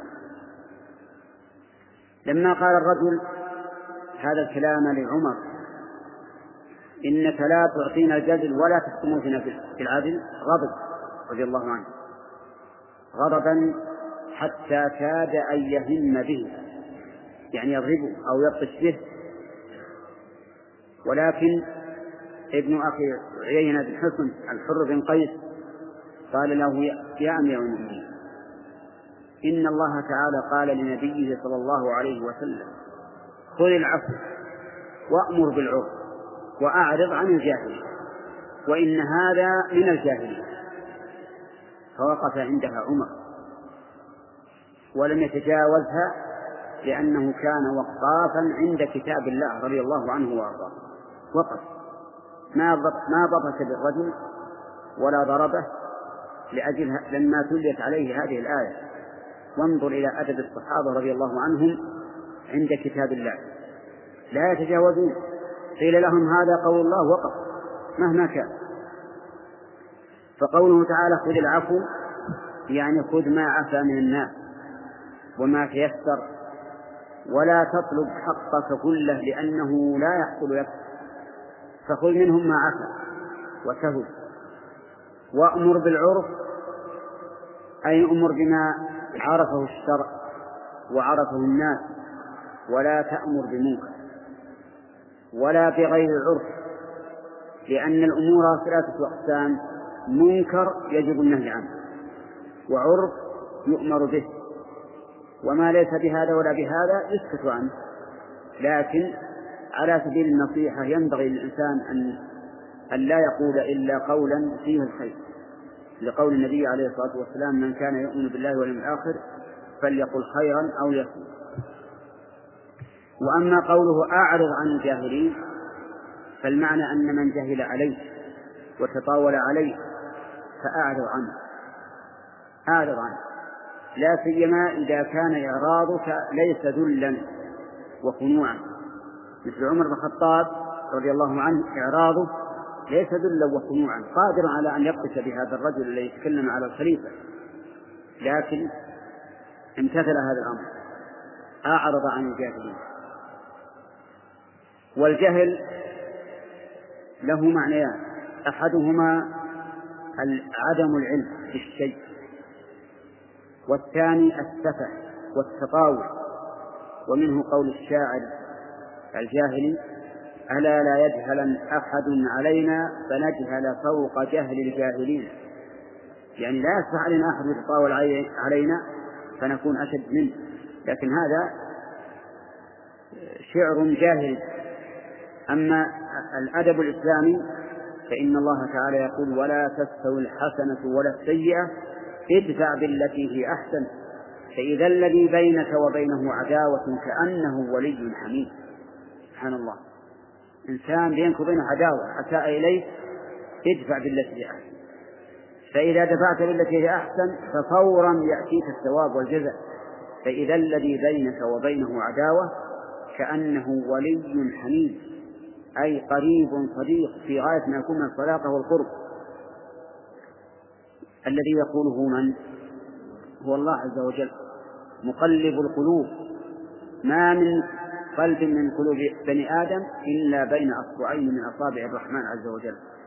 Speaker 2: لما قال الرجل هذا الكلام لعمر: إنك لا تعطينا الجزل ولا تحكم فينا بالعدل، غضب رضي الله عنه غضبا حتى كاد أن يهم به، يعني يضربه أو يبطش به. ولكن ابن أخي عيينة بن حصن الحر بن قيس قال له يا أمير المؤمنين إن الله تعالى قال لنبيه صلى الله عليه وسلم خذ العفو وأمر بالعرف وأعرض عن الجاهلين وإن هذا من الجاهلين. فوقف عندها عمر ولم يتجاوزها لأنه كان وقافا عند كتاب الله رضي الله عنه وأرضاه، وقف ما ما ضبط بالرجل ولا ضربه لأجل لما تليت عليه هذه الآية. وانظر إلى أدب الصحابة رضي الله عنهم عند كتاب الله، لا يتجاوزون. قيل لهم هذا قول الله وقف مهما كان. فقوله تعالى خذ العفو يعني خذ ما عفا من الناس وما تيسر، ولا تطلب حقك كله لأنه لا يحصل لك، فخذ منهم ما عفا وسهل. وأمر بالعرف أي أمر بما عرفه الشرع وعرفه الناس، ولا تأمر بمنكر ولا بغير العرف، لأن الأمور ثلاثة أقسام: منكر يجب النهي عنه، وعرف يؤمر به، وما ليس بهذا ولا بهذا يسكت عنه. لكن على سبيل النصيحة ينبغي للإنسان أن أن لا يقول إلا قولا فيه الخير، لقول النبي عليه الصلاة والسلام: من كان يؤمن بالله واليوم الآخر فليقل خيرا أو ليصمت. وأما قوله أعرض عن الجاهلين فالمعنى أن من جهل عليه وتطاول عليه فأعرض عنه، أعرض عنه، لا سيما إذا كان إعراضك ليس ذلا وخنوعا، مثل عمر بن الخطاب رضي الله عنه إعراضه ليس ذلا وخنوعا، قادر على أن يبطش بهذا الرجل الذي يتكلم على الخليفة، لكن امتثل هذا الأمر، أعرض عن الجاهلين. والجهل له معنيان: أحدهما عدم العلم بالشيء، والثاني السفه والتطاول. ومنه قول الشاعر الجاهلي: ألا لا يجهلن أحد علينا فنجهل فوق جهل الجاهلين، يعني لا يسمح علينا أحد يتطاول علينا فنكون أشد منه، لكن هذا شعر جاهل. أما الأدب الإسلامي فإن الله تعالى يقول: ولا تستوي الحسنة ولا السيئة ادفع بالتي هي أحسن فإذا الذي بينك وبينه عداوة كأنه ولي حميم. سبحان الله، إنسان بينك وبينه عداوة أساء إليك، ادفع بالتي هي أحسن، فإذا دفعت بالتي هي أحسن ففورا يأتيك الثواب والجزاء. فإذا الذي بينك وبينه عداوة كأنه ولي حميم، أي قريب صديق في غاية ما يكون من الصداقة والقرب. الذي يقوله من؟ هو الله عز وجل مقلب القلوب، ما من قلب من قلوب بني آدم إلا بين أصبعين من أصابع الرحمن عز وجل.